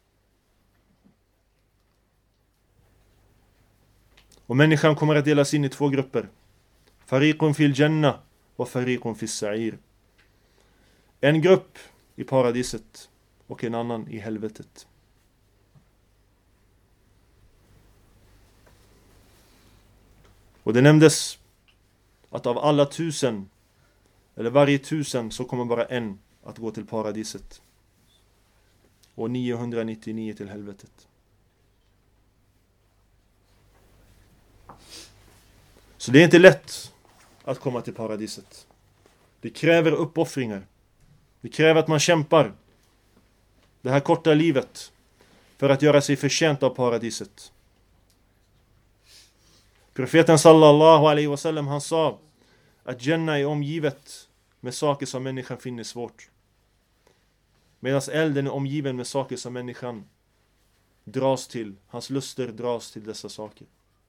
[SPEAKER 1] Och människan kommer att delas in i två grupper. Fariqun fil jannah och fariqun fil sa'ir. En grupp i paradiset och en annan i helvetet. Och det nämndes att av alla 1000, eller varje 1000, så kommer bara en att gå till paradiset. Och 999 till helvetet. Så det är inte lätt att komma till paradiset. Det kräver uppoffringar. Det kräver att man kämpar det här korta livet för att göra sig förtjänt av paradiset. Profeten sallallahu alaihi wasallam, han sa att Jannah är omgivet med saker som människan finner svårt. Medan elden är omgiven med saker som människan dras till. Hans luster dras till dessa saker.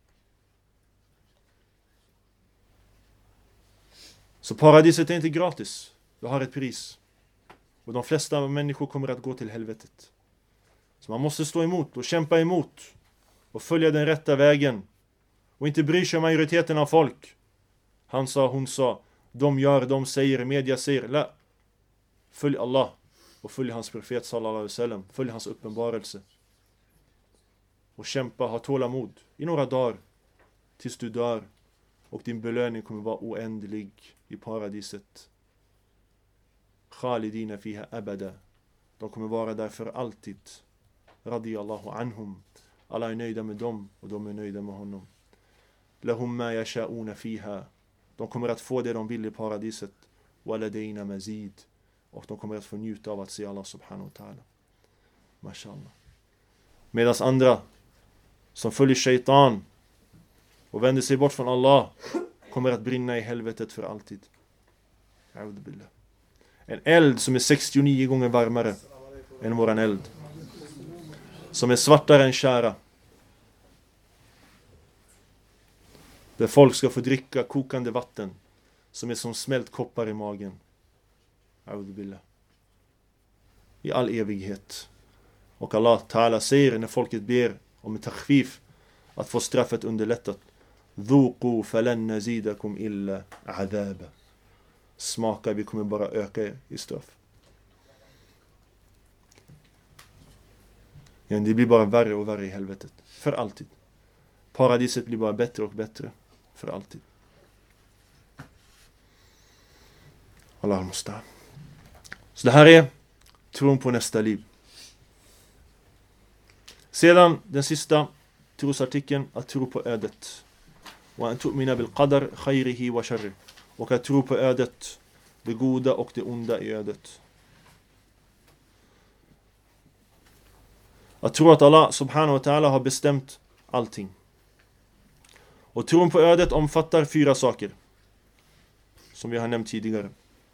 [SPEAKER 1] Så paradiset är inte gratis. Det har ett pris. Och de flesta människor kommer att gå till helvetet. Så man måste stå emot och kämpa emot. Och följa den rätta vägen. Och inte bry sig om majoriteten av folk. Han sa, hon sa. De gör, de säger, media säger. La. Följ Allah. Och följ hans profet sallallahu alaihi wasallam. Följ hans uppenbarelse. Och kämpa, ha tålamod. I några dagar. Tills du dör. Och din belöning kommer vara oändlig i paradiset. Khalidina fiha abada. De kommer vara där för alltid. Radiyallahu anhum. Alla är nöjda med dem och de är nöjda med honom. Lahum ma yasha'una fiha. De kommer att få det de vill i paradiset. Waladaina mazid. Och de kommer att få njuta av att se Allah subhanahu wa ta'ala. Mashallah. Medan andra som följer shaitan och vänder sig bort från Allah kommer att brinna i helvetet för alltid. A'udhu. En eld som är 69 gånger varmare än våran eld. Som är svartare än kära. Där folk ska få dricka kokande vatten som är som smält koppar i magen. A'udhu billah. I all evighet. Och Allah Ta'ala säger när folket ber om en takhfif att få straffet underlättat. Dhuqu falan nazidakum illa adhaba. Smaka, vi kommer bara öka i straff. Ja, det blir bara värre och värre i helvetet. För alltid. Paradiset blir bara bättre och bättre. För alltid. Allah måste. Så det här är tron på nästa liv. Sedan den sista trosartikeln, att tro på ödet. Och att tu'mina bil qadar khayrihi wa sharri. Och att tro på ödet, det goda och det onda i ödet. Att tro att Allah subhanahu wa ta'ala har bestämt allting. Och tron på ödet omfattar 4 saker. Som vi har nämnt tidigare.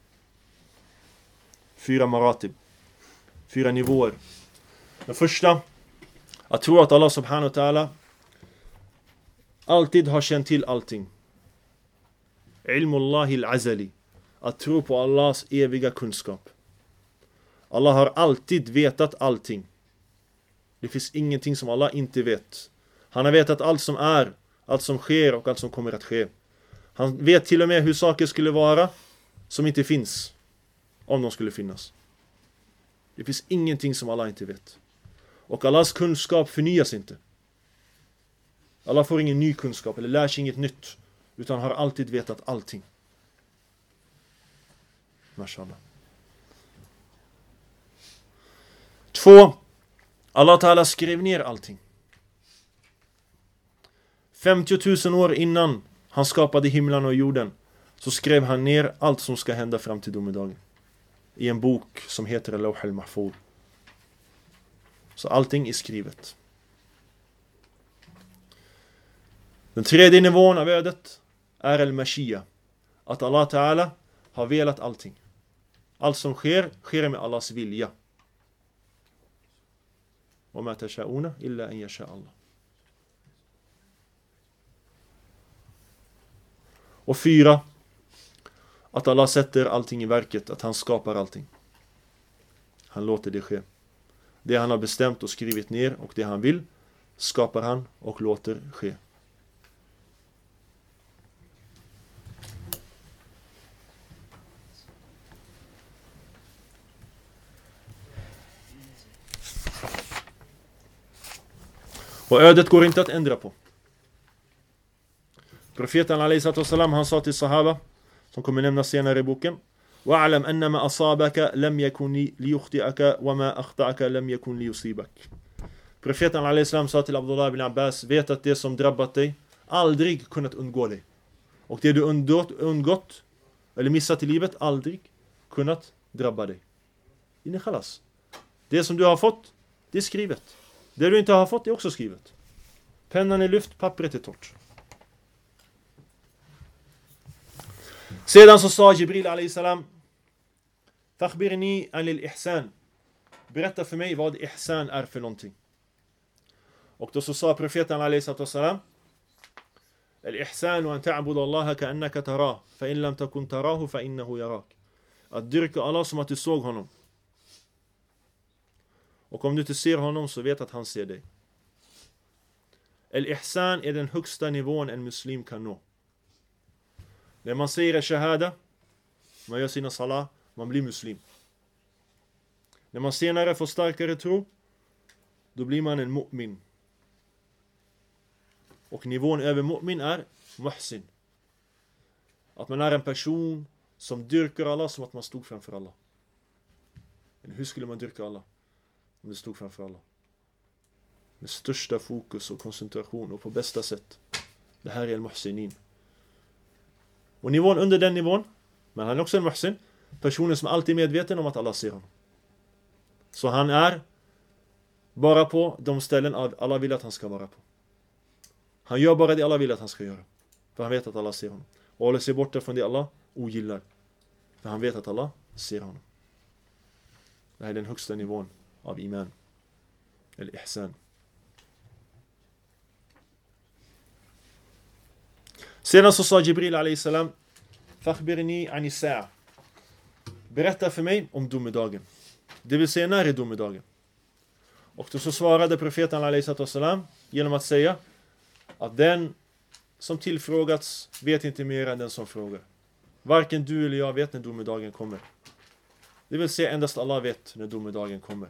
[SPEAKER 1] 4 maratib. 4 nivåer. Den första, att tro att Allah subhanahu wa ta'ala alltid har känt till allting. Ilmullahi al-azali. Att tro på Allahs eviga kunskap. Allah har alltid vetat allting. Det finns ingenting som Allah inte vet. Han har vetat allt som är, allt som sker och allt som kommer att ske. Han vet till och med hur saker skulle vara som inte finns. Om de skulle finnas. Det finns ingenting som Allah inte vet. Och Allahs kunskap förnyas inte. Allah får ingen ny kunskap eller lär sig inget nytt. Utan har alltid vetat allting. Mashallah. 2. Allah Ta'ala skrev ner allting. 50 000 år innan han skapade himlen och jorden så skrev han ner allt som ska hända fram till domedagen. I en bok som heter Al-Lawh al-Mahfuz. Så allting är skrivet. Den 3:e nivån av ödet är al-Mashiyah. Att Allah Ta'ala har velat allting. Allt som sker med Allahs vilja. Och ma tasha'una illa an yasha Allah. Och 4. Att Allah sätter allting i verket. Att han skapar allting. Han låter det ske. Det han har bestämt och skrivit ner och det han vill skapar han och låter ske. Och ödet går inte att ändra på. Profeten alaihissalam, han sa till sahaba, som kommer nämnas senare i boken: وَعْلَمْ أَنَّمَا أَصَابَكَ لَمْ يَكُنْ لِيُخْتِئَكَ وَمَا أَخْطَأَكَ لَمْ يَكُنْ لِيُصِيبَكَ. Profeten alaihissalam sa till Abdullah ibn Abbas: vet att det som drabbat dig aldrig kunnat undgå dig. Och det du undgått eller missat i livet aldrig kunnat drabba dig. Inne khalas. Det som du har fått, det är skrivet. Det du inte har fått är också skrivet. Pennan är lyft, pappret är torrt. Sedan så sa Jibril alaihissalam: Fakhbirni anil ihsan. Berätta för mig vad ihsan är för någonting. Och då så sa profeten alaihissalam: Al-ihsan an ta'budu Allah ka'annaka tarah, fa in lam takun tarahu fa innahu yarak. Att dyrka Allah som att du såg honom. Och om du inte ser honom så vet att han ser dig. Al-ihsan är den högsta nivån en muslim kan nå. När man säger shahada, man gör sina salah, man blir muslim. När man senare får starkare tro, då blir man en mu'min. Och nivån över mu'min är muhsin. Att man är en person som dyrkar Allah som att man stod framför Allah. Men hur skulle man dyrka Allah om det stod framför Allah? Med största fokus och koncentration och på bästa sätt. Det här är al-muhsinin. Och nivån under den nivån, men han är också en muhsin, personen som alltid är medveten om att Allah ser honom. Så han är bara på de ställen Allah vill att han ska vara på. Han gör bara det Allah vill att han ska göra. För han vet att Allah ser honom. Och håller sig borta från det Allah ogillar. För han vet att Allah ser honom. Det här är den högsta nivån av iman. Eller ihsan. Sedan så sa Jibril alaihissalam: Fakhbirni ani sa'a. Berätta för mig om domedagen. Det vill säga, när är domedagen? Och då så svarade profeten alaihissalam genom att säga att den som tillfrågats vet inte mer än den som frågar. Varken du eller jag vet när domedagen kommer. Det vill säga, endast Allah vet när domedagen kommer.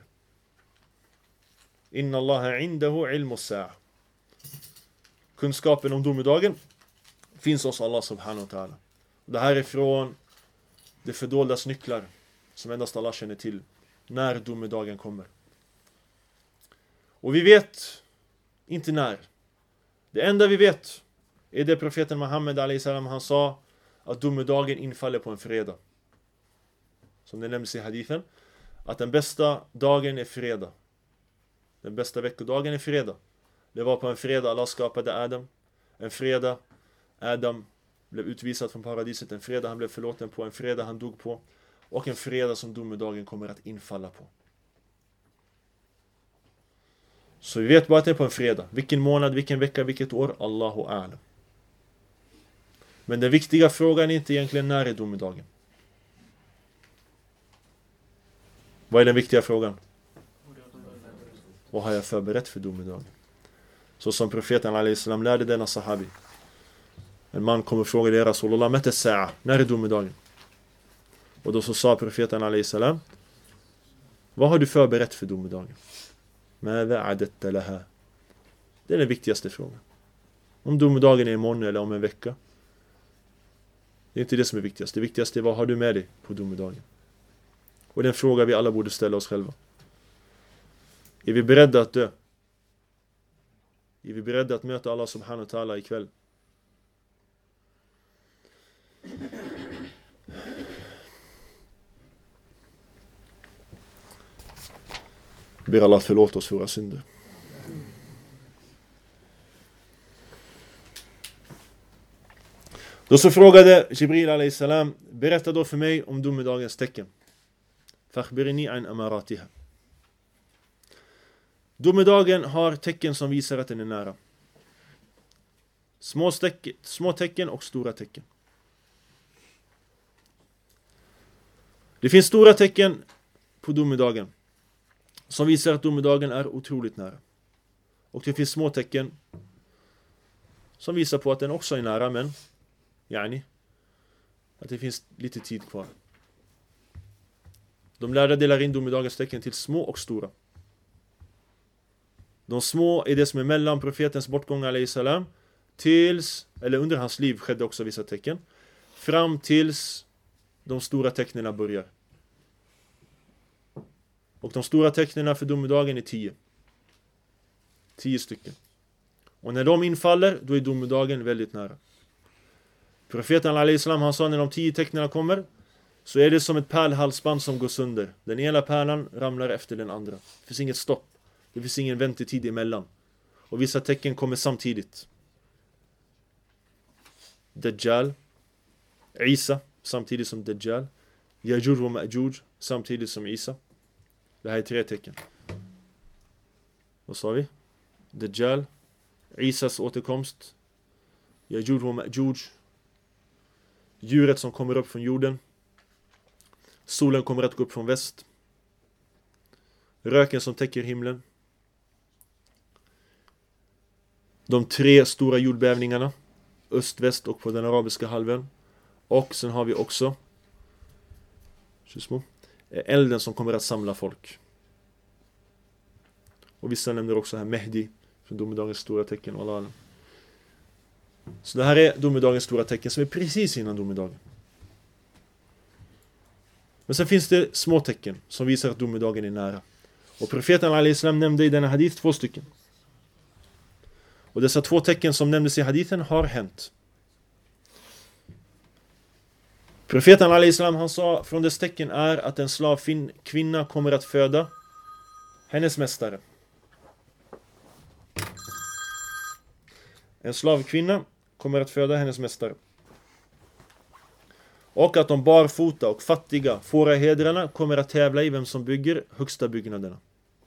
[SPEAKER 1] Inna Allaha indahu ilmu sa'a. Kunskapen om domedagen finns hos Allah subhanahu wa ta'ala. Det här är från det fördoldas nycklar som endast Allah känner till när domedagen kommer. Och vi vet inte när. Det enda vi vet är det profeten Muhammed alaihissalam, han sa att domedagen infaller på en fredag. Som det nämns i hadithen, att den bästa dagen är fredag. Den bästa veckodagen är fredag. Det var på en fredag Allah skapade Adam. En fredag Adam blev utvisad från paradiset. En fredag han blev förlåten på. En fredag han dog på. Och en fredag som domedagen kommer att infalla på. Så vi vet bara att det är på en fredag. Vilken månad, vilken vecka, vilket år? Allahu a'lam. Men den viktiga frågan är inte egentligen när är domedagen. Vad är den viktiga frågan? Vad har jag förberett för domedagen? Så som profeten alaihissalam lärde denna sahabi. En man kommer och frågar Rasulullah: Mata sa'a? När är domedagen? Och då så sa profeten alaihissalam: vad har du förberett för domedagen? Madha adatta laha? Det är den viktigaste frågan. Om domedagen är imorgon eller om en vecka, Det är inte det som är viktigast. Det viktigaste är vad har du med dig på domedagen. Och det är en fråga vi alla borde ställa oss själva. Är vi beredda att dö? Är vi beredda att möta Allah subhanahu wa ta'ala ikväll? Ber Allah förlåta oss för våra synder. Då så frågade Jibril a.s. berätta då för mig om domedagens tecken. Fakhbirini an amaratiha. Domedagen har tecken som visar att den är nära. Små tecken och stora tecken. Det finns stora tecken på domedagen som visar att domedagen är otroligt nära. Och det finns små tecken som visar på att den också är nära, men att det finns lite tid kvar. De lärda delar in domedagens tecken till små och stora. De små är det som är mellan profetens bortgång a.s. tills, eller under hans liv skedde också vissa tecken, fram tills de stora tecknen börjar. Och de stora tecknen för domedagen är 10. 10 stycken. Och när de infaller, då är domedagen väldigt nära. Profeten a.s. han sa när de 10 tecknen kommer, så är det som ett pärlhalsband som går sönder. Den ena pärlan ramlar efter den andra. Det finns inget stopp. Det finns ingen väntetid emellan. Och vissa tecken kommer samtidigt. Dajjal, Isa samtidigt som Dajjal, Yajuj och Ma'juj samtidigt som Isa. Det här är 3 tecken. Vad sa vi? Dajjal, Isas återkomst, Yajuj och Ma'juj, djuret som kommer upp från jorden, solen kommer att gå upp från väst, röken som täcker himlen, de 3 stora jordbävningarna, öst, väst och på den arabiska halvön. Och sen har vi också elden som kommer att samla folk. Och vissa nämner också här Mehdi från domedagens stora tecken. Så det här är domedagens stora tecken som är precis innan domedagen. Men sen finns det små tecken som visar att domedagen är nära. Och profeten a.s. nämnde i denna hadith 2 stycken. Och dessa 2 tecken som nämndes i hadithen har hänt. Profeten a.s. han sa från dess tecken är att en slavkvinna kommer att föda hennes mästare. En slavkvinna kommer att föda hennes mästare. Och att de barfota och fattiga fårahedrarna kommer att tävla i vem som bygger högsta byggnaderna.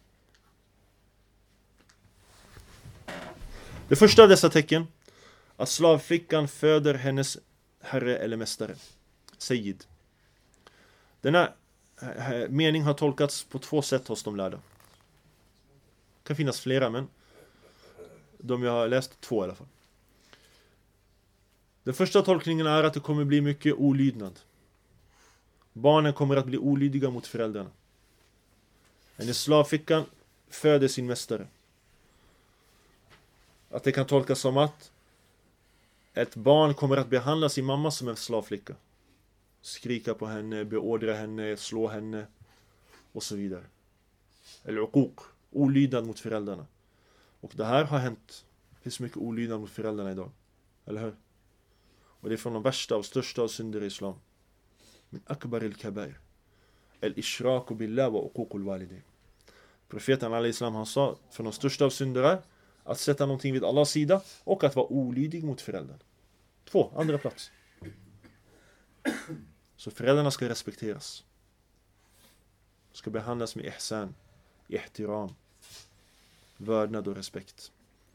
[SPEAKER 1] Det första av dessa tecken, att slavflickan föder hennes herre eller mästare, Sayyid. Denna mening har tolkats på 2 sätt hos de lärda. Det kan finnas flera, men de jag har läst 2 i alla fall. Den första tolkningen är att det kommer bli mycket olydnad. Barnen kommer att bli olydiga mot föräldrarna. En slavflickan föder sin mästare. Att det kan tolkas som att ett barn kommer att behandla sin mamma som en slavflicka. Skrika på henne, beordra henne, slå henne och så vidare. Eller uquq, olydnad mot föräldrarna. Och det här har hänt. Det finns mycket olydnad mot föräldrarna idag. Eller hur? Och det är från de värsta och största av synder i islam. Min akbar al-kabair. Al-ishraku billah wa uquq al-walidain. Profeten a.s. han sa från de största av synder är att sätta någonting vid Allahs sida och att vara olydig mot föräldrarna. 2, andra plats. Så föräldrarna ska respekteras. Ska behandlas med ihsan, ihtiram, vördnad och respekt.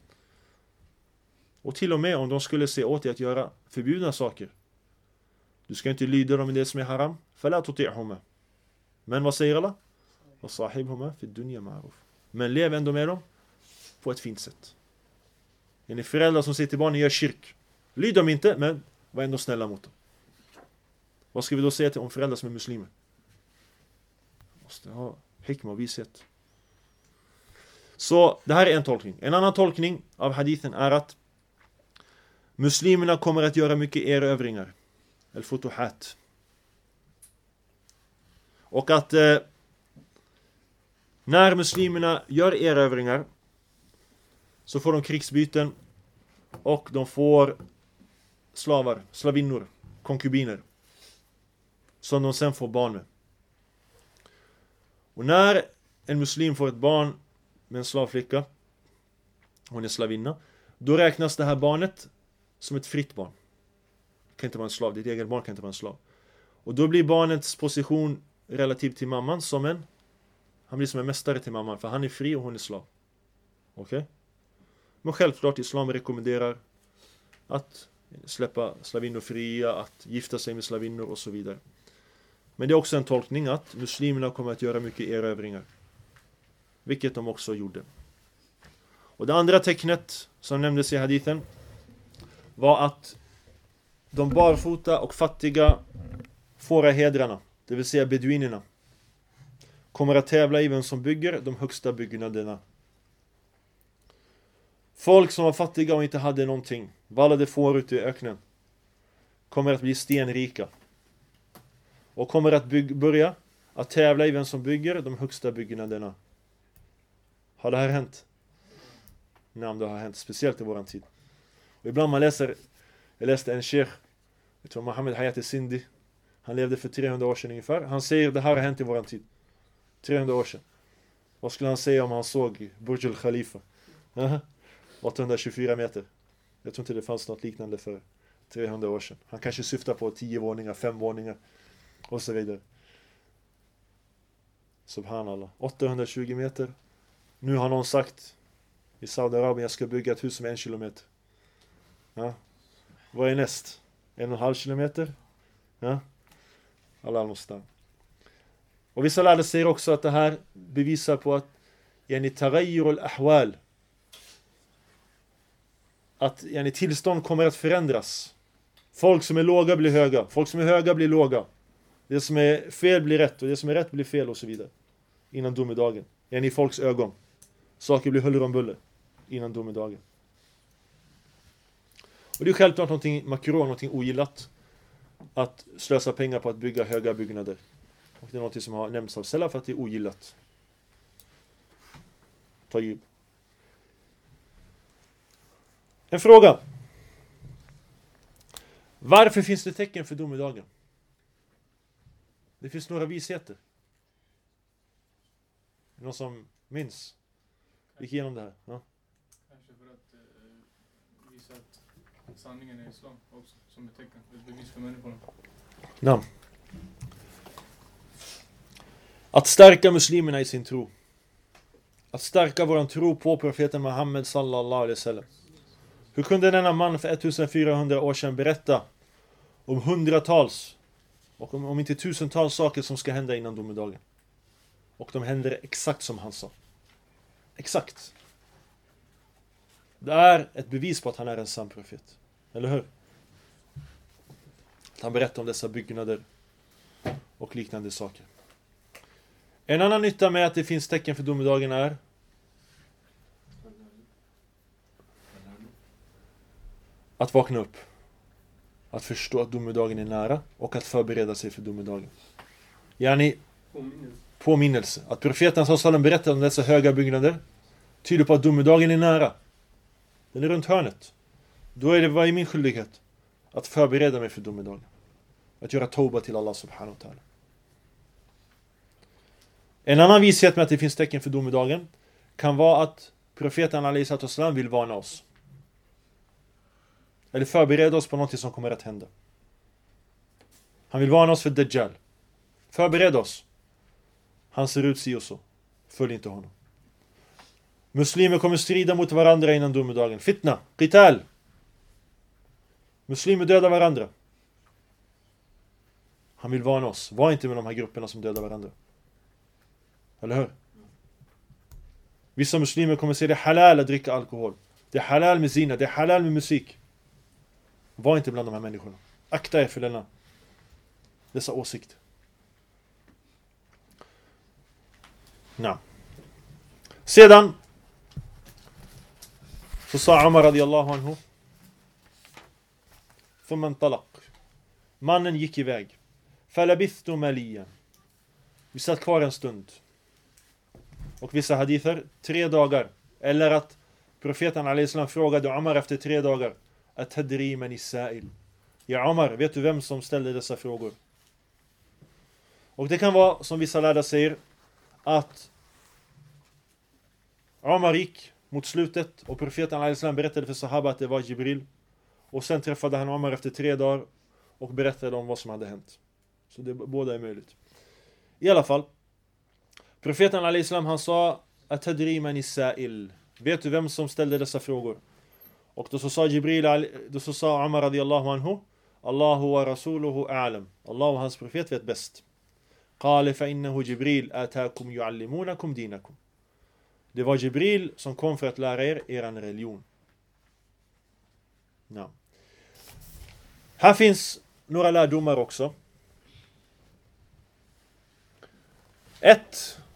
[SPEAKER 1] Och till och med om de skulle se åt dig att göra förbjudna saker. Du ska inte lyda dem i det som är haram. Fala tuti'huma. Men vad säger Allah? Wa sahibhuma fi dunya ma'ruf. Men lev ändå med dem på ett fint sätt. En föräldrar som säger till barnen gör kyrk. Lyd dem inte, men var ändå snälla mot dem. Vad ska vi då säga till om föräldrar som är muslimer? Måste ha hikma och vishet. Så det här är en tolkning. En annan tolkning av hadithen är att muslimerna kommer att göra mycket erövringar. al-futuhat. Och att när muslimerna gör erövringar så får de krigsbyten och de får slavar, slavinnor, konkubiner som de sen får barn med. Och när en muslim får ett barn med en slavflicka, hon är slavinna, då räknas det här barnet som ett fritt barn. Det kan inte vara en slav, ditt eget barn kan inte vara en slav. Och då blir barnets position relativt till mamman han blir som en mästare till mamman, för han är fri och hon är slav. Okej? Men självklart islam rekommenderar att släppa slavinnor fria, att gifta sig med slavinnor och så vidare. Men det är också en tolkning att muslimerna kommer att göra mycket erövringar, vilket de också gjorde. Och det andra tecknet som nämndes i hadithen var att de barfota och fattiga fårahedrarna, det vill säga beduinerna, kommer att tävla i vem som bygger de högsta byggnaderna. Folk som var fattiga och inte hade någonting, vallade får ute i öknen, kommer att bli stenrika och kommer att börja att tävla i vem som bygger de högsta byggnaderna. Har det här hänt? Nej, det har hänt, speciellt i våran tid. Och ibland jag läste en sheikh, jag tror Mohammed Hayat Sindi, han levde för 300 år sedan ungefär. Han säger det här har hänt i våran tid. 300 år sedan. Vad skulle han säga om han såg Burj al-Khalifa? 824 meter. Jag tror inte det fanns något liknande för 300 år sedan. Han kanske syftar på 10 våningar, 5 våningar och så vidare. Subhanallah. 820 meter. Nu har någon sagt i Saudiarabien jag ska bygga ett hus som är 1 kilometer. Ja. Vad är näst? 1,5 kilometer? Ja. Allah al-Mustan. Och vissa lärde säger också att det här bevisar på att taghayyur al-ahwal, att tillstånd kommer att förändras. Folk som är låga blir höga, folk som är höga blir låga. Det som är fel blir rätt och det som är rätt blir fel och så vidare. Innan domedagen. I folks ögon. Saker blir huller om buller innan domedagen. Och det är självklart någonting makruh, någonting ogillat att slösa pengar på att bygga höga byggnader. Och det är något som har nämnts av Salaf att det är ogillat. Tayyib. En fråga. Varför finns det tecken för domedagen? Det finns några visheter. Någon som minns? Gick igenom det här. Ja.
[SPEAKER 2] Kanske för att visa att sanningen är islam också, som ett tecken. Ett bevis för människorna.
[SPEAKER 1] Ja. Att stärka muslimerna i sin tro. Att stärka våran tro på profeten Muhammed sallallahu alaihi wasallam. Hur kunde denna man för 1400 år sedan berätta om hundratals och om inte tusentals saker som ska hända innan domedagen? Och de händer exakt som han sa. Exakt. Det är ett bevis på att han är en sann profet. Eller hur? Att han berättar om dessa byggnader och liknande saker. En annan nytta med att det finns tecken för domedagen är att vakna upp. Att förstå att domedagen är nära och att förbereda sig för domedagen. Påminnelse. Att profeten sallallahu berättar om dessa höga byggnader tyder på att domedagen är nära. Den är runt hörnet. Då är det vad är min skyldighet? Att förbereda mig för domedagen. Att göra tauba till Allah subhanahu wa ta'ala. En annan vishet med att det finns tecken för domedagen kan vara att profeten alaihissalam vill varna oss. Eller förbereda oss på något som kommer att hända. Han vill varna oss för Dajjal. Förbered oss. Han ser ut si och så. Följ inte honom. Muslimer kommer strida mot varandra innan domedagen. Fitna, qital. Muslimer dödar varandra. Han vill varna oss. Var inte med de här grupperna som dödar varandra. Eller hur? Vissa muslimer kommer säga det är halal att dricka alkohol. Det är halal med zina. Det är halal med musik. Var inte bland de här människorna. Akta er för dessa åsikter. Nej. Sedan så sa Umar radiyallahu anhu ثم انطلق Mannen gick iväg. Falabithtu maliyan. Vi satt kvar en stund. Och vissa hadither 3 dagar. Eller att profeten a.s. frågade Omar efter 3 dagar. Atadri man is-sa'il. Ja Omar, vet du vem som ställde dessa frågor? Och det kan vara, som vissa lärda säger, att Omar gick mot slutet och profeten a.s. berättade för sahaba att det var Jibril. Och sen träffade han Omar efter 3 dagar och berättade om vad som hade hänt. Så det båda är möjligt. I alla fall, profeten a.s. han sa Atadri man is-sa'il. Vet du vem som ställde dessa frågor? Och då så sa Jibril, då så sa Omar radiyallahu anhu, Allahu wa rasuluhu a'lam. Allah och hans profet vet bäst. قال فإنه جبريل آتاكم يعلمونكم دينكم. Det var Jibril som kom för att lära er religion. Ja. Här finns några lärdomar också. 1.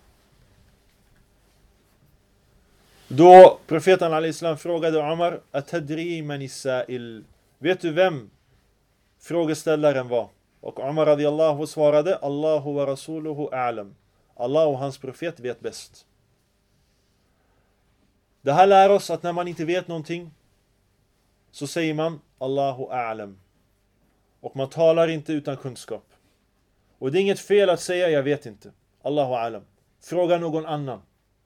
[SPEAKER 1] Då profeten al-Islam frågade Omar Atadri man is-sa'il. Vet du vem frågeställaren var? Och Omar radiyallahu svarade Allahu wa rasuluhu a'lam. Allah och hans profet vet bäst. Det här lär oss att när man inte vet någonting så säger man Allahu a'lam. Och man talar inte utan kunskap. Och det är inget fel att säga jag vet inte. Allahu a'lam. Fråga någon annan.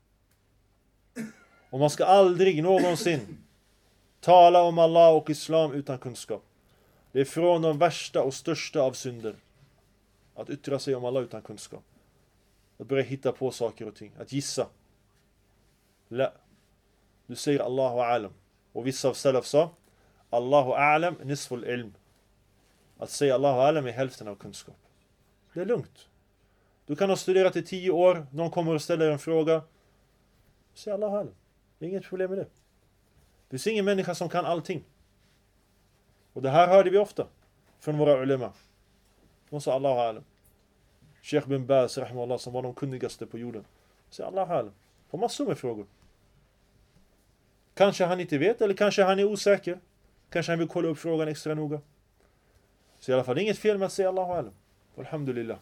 [SPEAKER 1] Och man ska aldrig någonsin tala om Allah och Islam utan kunskap. Det är från de värsta och största av synder. Att yttra sig om Allah utan kunskap. Att börja hitta på saker och ting. Att gissa. La. Du säger Allahu a'lam. Och vissa av salaf sa Allahu a'lam nisful ilm. Att säga Allahu a'lam är hälften av kunskap. Det är lugnt. Du kan ha studerat i 10 år. Någon kommer och ställer en fråga. Säg Allahu a'lam. Det är inget problem med det. Det finns ingen människa som kan allting. Och det här hörde vi ofta från våra ulema. De sa Allahu a'lam. Sheikh bin Baz rahimahullah som var de kunnigaste på jorden. Säg Allahu a'lam. På massor med frågor. Kanske han inte vet eller kanske han är osäker. Kanske han vill kolla upp frågan extra noga. Så i alla fall det är inget fel med att säga Allahu a'lam. Alhamdulillah.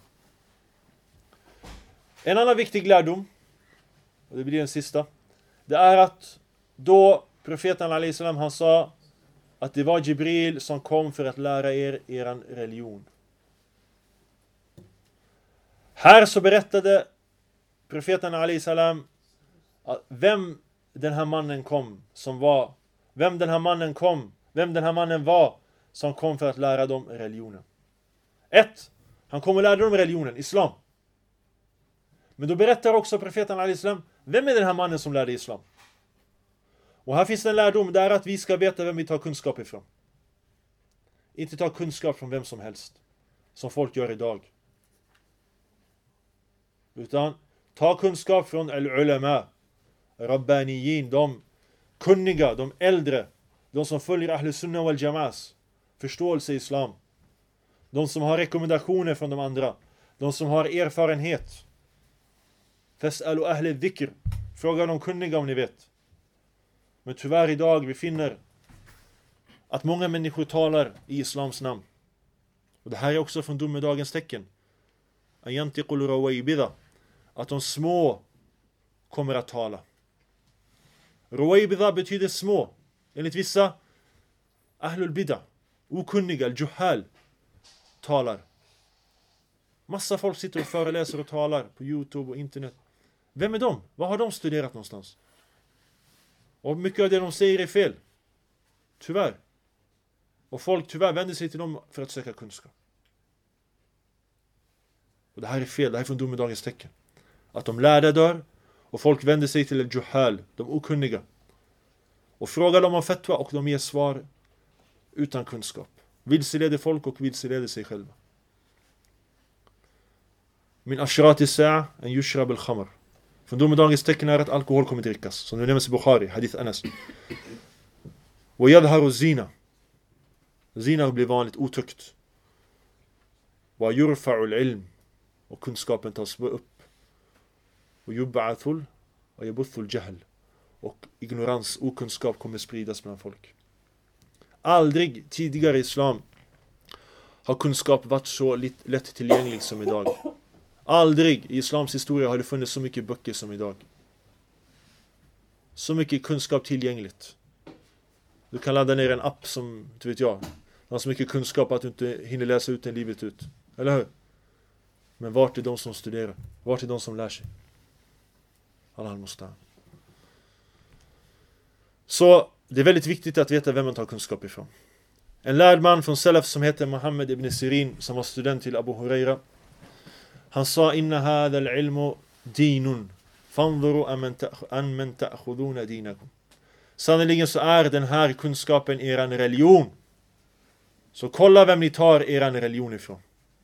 [SPEAKER 1] En annan viktig lärdom, och det blir den sista, det är att då profeten a.s. han sa att det var Jibril som kom för att lära er religion. Här så berättade profeten a.s. vem den här mannen var som kom för att lära dem religionen. 1. Han kom och lärde dem religionen, islam. Men då berättar också profeten a.s. vem är den här mannen som lärde islam? Och här finns en lärdom, det är att vi ska veta vem vi tar kunskap ifrån. Inte ta kunskap från vem som helst, som folk gör idag. Utan ta kunskap från al-ulama, rabbaniyin, de kunniga, de äldre, de som följer Ahl Sunnah wal Jamas, förståelse i islam. De som har rekommendationer från de andra, de som har erfarenhet. Fas'alu ahli dhikr, fråga de kunniga om ni vet. Men tyvärr idag vi finner att många människor talar i islams namn. Och det här är också från domedagens tecken. Ayantiqul rawaybida, att de små kommer att tala. Rawaybida betyder små. Enligt vissa ahlul bida, okunniga, al-juhal, talar. Massa folk sitter och föreläser och talar på YouTube och internet. Vem är de? Vad har de studerat någonstans? Och mycket av det de säger är fel. Tyvärr. Och folk tyvärr vänder sig till dem för att söka kunskap. Och det här är fel. Det här är från domedagens tecken. Att de lärda dör och folk vänder sig till al-juhal, de okunniga. Och frågar dem om fatwa och de ger svar utan kunskap. Vilseleder folk och vilseleder sig själva. Min ashrati sa'a en yushrab al-khamr. Från domedagens tecken är att alkohol kommer drickas. Som det nämns i Bukhari, hadith Anas. Och yadharu zina. Zina blir vanligt otukt. Och yurfa'u al-ilm. Och kunskapen tas upp. Och yubba'athul och yabuthul jahl. Och ignorans, okunskap kommer spridas bland folk. Aldrig tidigare i islam har kunskap varit så lätt tillgänglig som idag. Aldrig i islams historia har det funnits så mycket böcker som idag. Så mycket kunskap tillgängligt. Du kan ladda ner en app som, inte vet jag, har så mycket kunskap att du inte hinner läsa ut den livet ut. Eller hur? Men vart är de som studerar? Vart är de som lär sig? Allah måste. Så det är väldigt viktigt att veta vem man tar kunskap ifrån. En lärd man från Salaf som heter Muhammad ibn Sirin, som var student till Abu Huraira. Han sa: inna hadha al-ilmu dinun. Fanzuru an man ta'khuduna dinakum. Sannoliken så är den här kunskapen eran religion. Så kolla vem ni tar eran religion ifrån.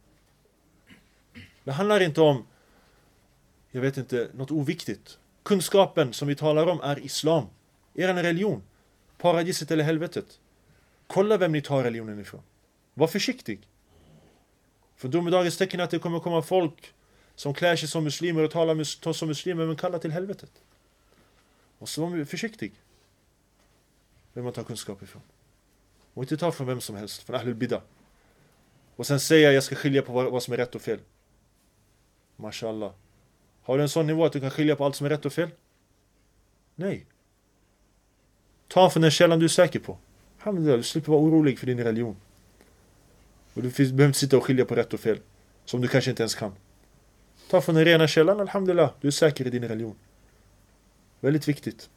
[SPEAKER 1] Det handlar inte om, jag vet inte, något oviktigt. Kunskapen som vi talar om är islam. Eran religion. Paradiset eller helvetet. Kolla vem ni tar religionen ifrån. Var försiktig. För domedagens tecken att det kommer komma folk som klär sig som muslimer och talar som muslimer men kallar till helvetet. Och så var försiktig. Vem man tar kunskap ifrån. Och inte ta från vem som helst. Från Ahlul Bidah. Och sen säga jag ska skilja på vad som är rätt och fel. Mashallah. Har du en sån nivå att du kan skilja på allt som är rätt och fel? Nej. Ta från den källan du är säker på. Alhamdulillah, du slipper vara orolig för din religion. Och du behöver inte sitta och skilja på rätt och fel. Som du kanske inte ens kan. Ta från den rena källan, alhamdulillah. Du är säker i din religion. Väldigt viktigt.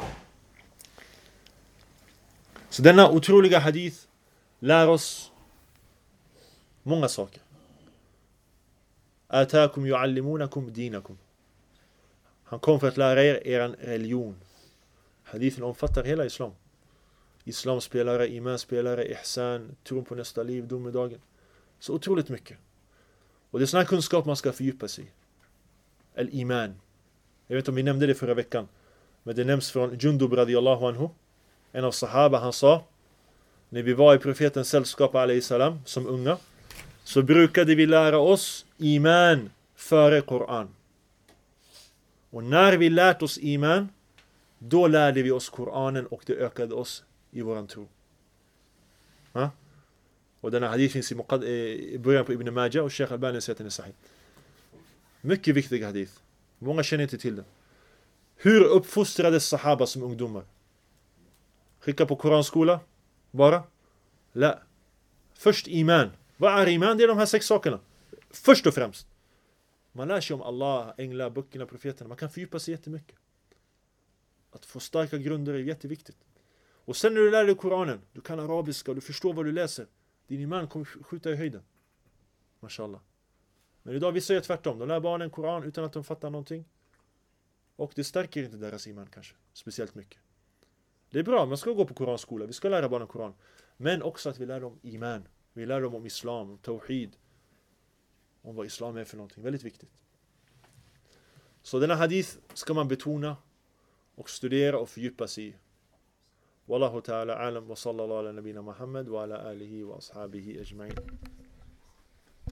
[SPEAKER 1] Så denna otroliga hadith lär oss många saker. Atakum yuallimunakum dinakum. Han kom för att lära er eran religion. Hadithen omfattar hela islam. Islamspelare, imanspelare, ihsan, tron på nästa liv, domedagen. Så otroligt mycket. Och det är sån här kunskap man ska fördjupa sig i. Al-iman. Jag vet inte om vi nämnde det förra veckan. Men det nämns från Jundub radiyallahu anhu. En av sahaba, han sa, när vi var i profetens sällskap alayhi salam som unga, så brukade vi lära oss iman före Koran. Och när vi lärt oss iman, då lärde vi oss Koranen och det ökade oss i våran tro. Ha? Och denna hadith finns i början på Ibn Majah och Sheikh Albani säger att den är sahih. Mycket viktig hadith. Många känner inte till den. Hur uppfostrades sahaba som ungdomar? Skicka på koranskola? Bara? La. Först iman. Vad är iman? Det är de här 6 sakerna. Först och främst. Man lär sig om Allah, änglar, böckerna, profeterna. Man kan fördjupa sig jättemycket. Att få starka grunder är jätteviktigt. Och sen när du lär dig Koranen, du kan arabiska och du förstår vad du läser. Din iman kommer skjuta i höjden. Mashallah. Men idag vissa gör tvärtom. De lär barnen Koran utan att de fattar någonting. Och det stärker inte deras iman kanske. Speciellt mycket. Det är bra, man ska gå på koranskola. Vi ska lära barnen Koran. Men också att vi lär dem iman. Vi lär dem om islam, om tawhid. Om vad islam är för någonting. Väldigt viktigt. Så denna hadith ska man betona och studera och fördjupa sig i. Wallahu ta'ala alam wa sallallahu ala nabina Muhammad wa ala alihi wa ashabihi ajma'in.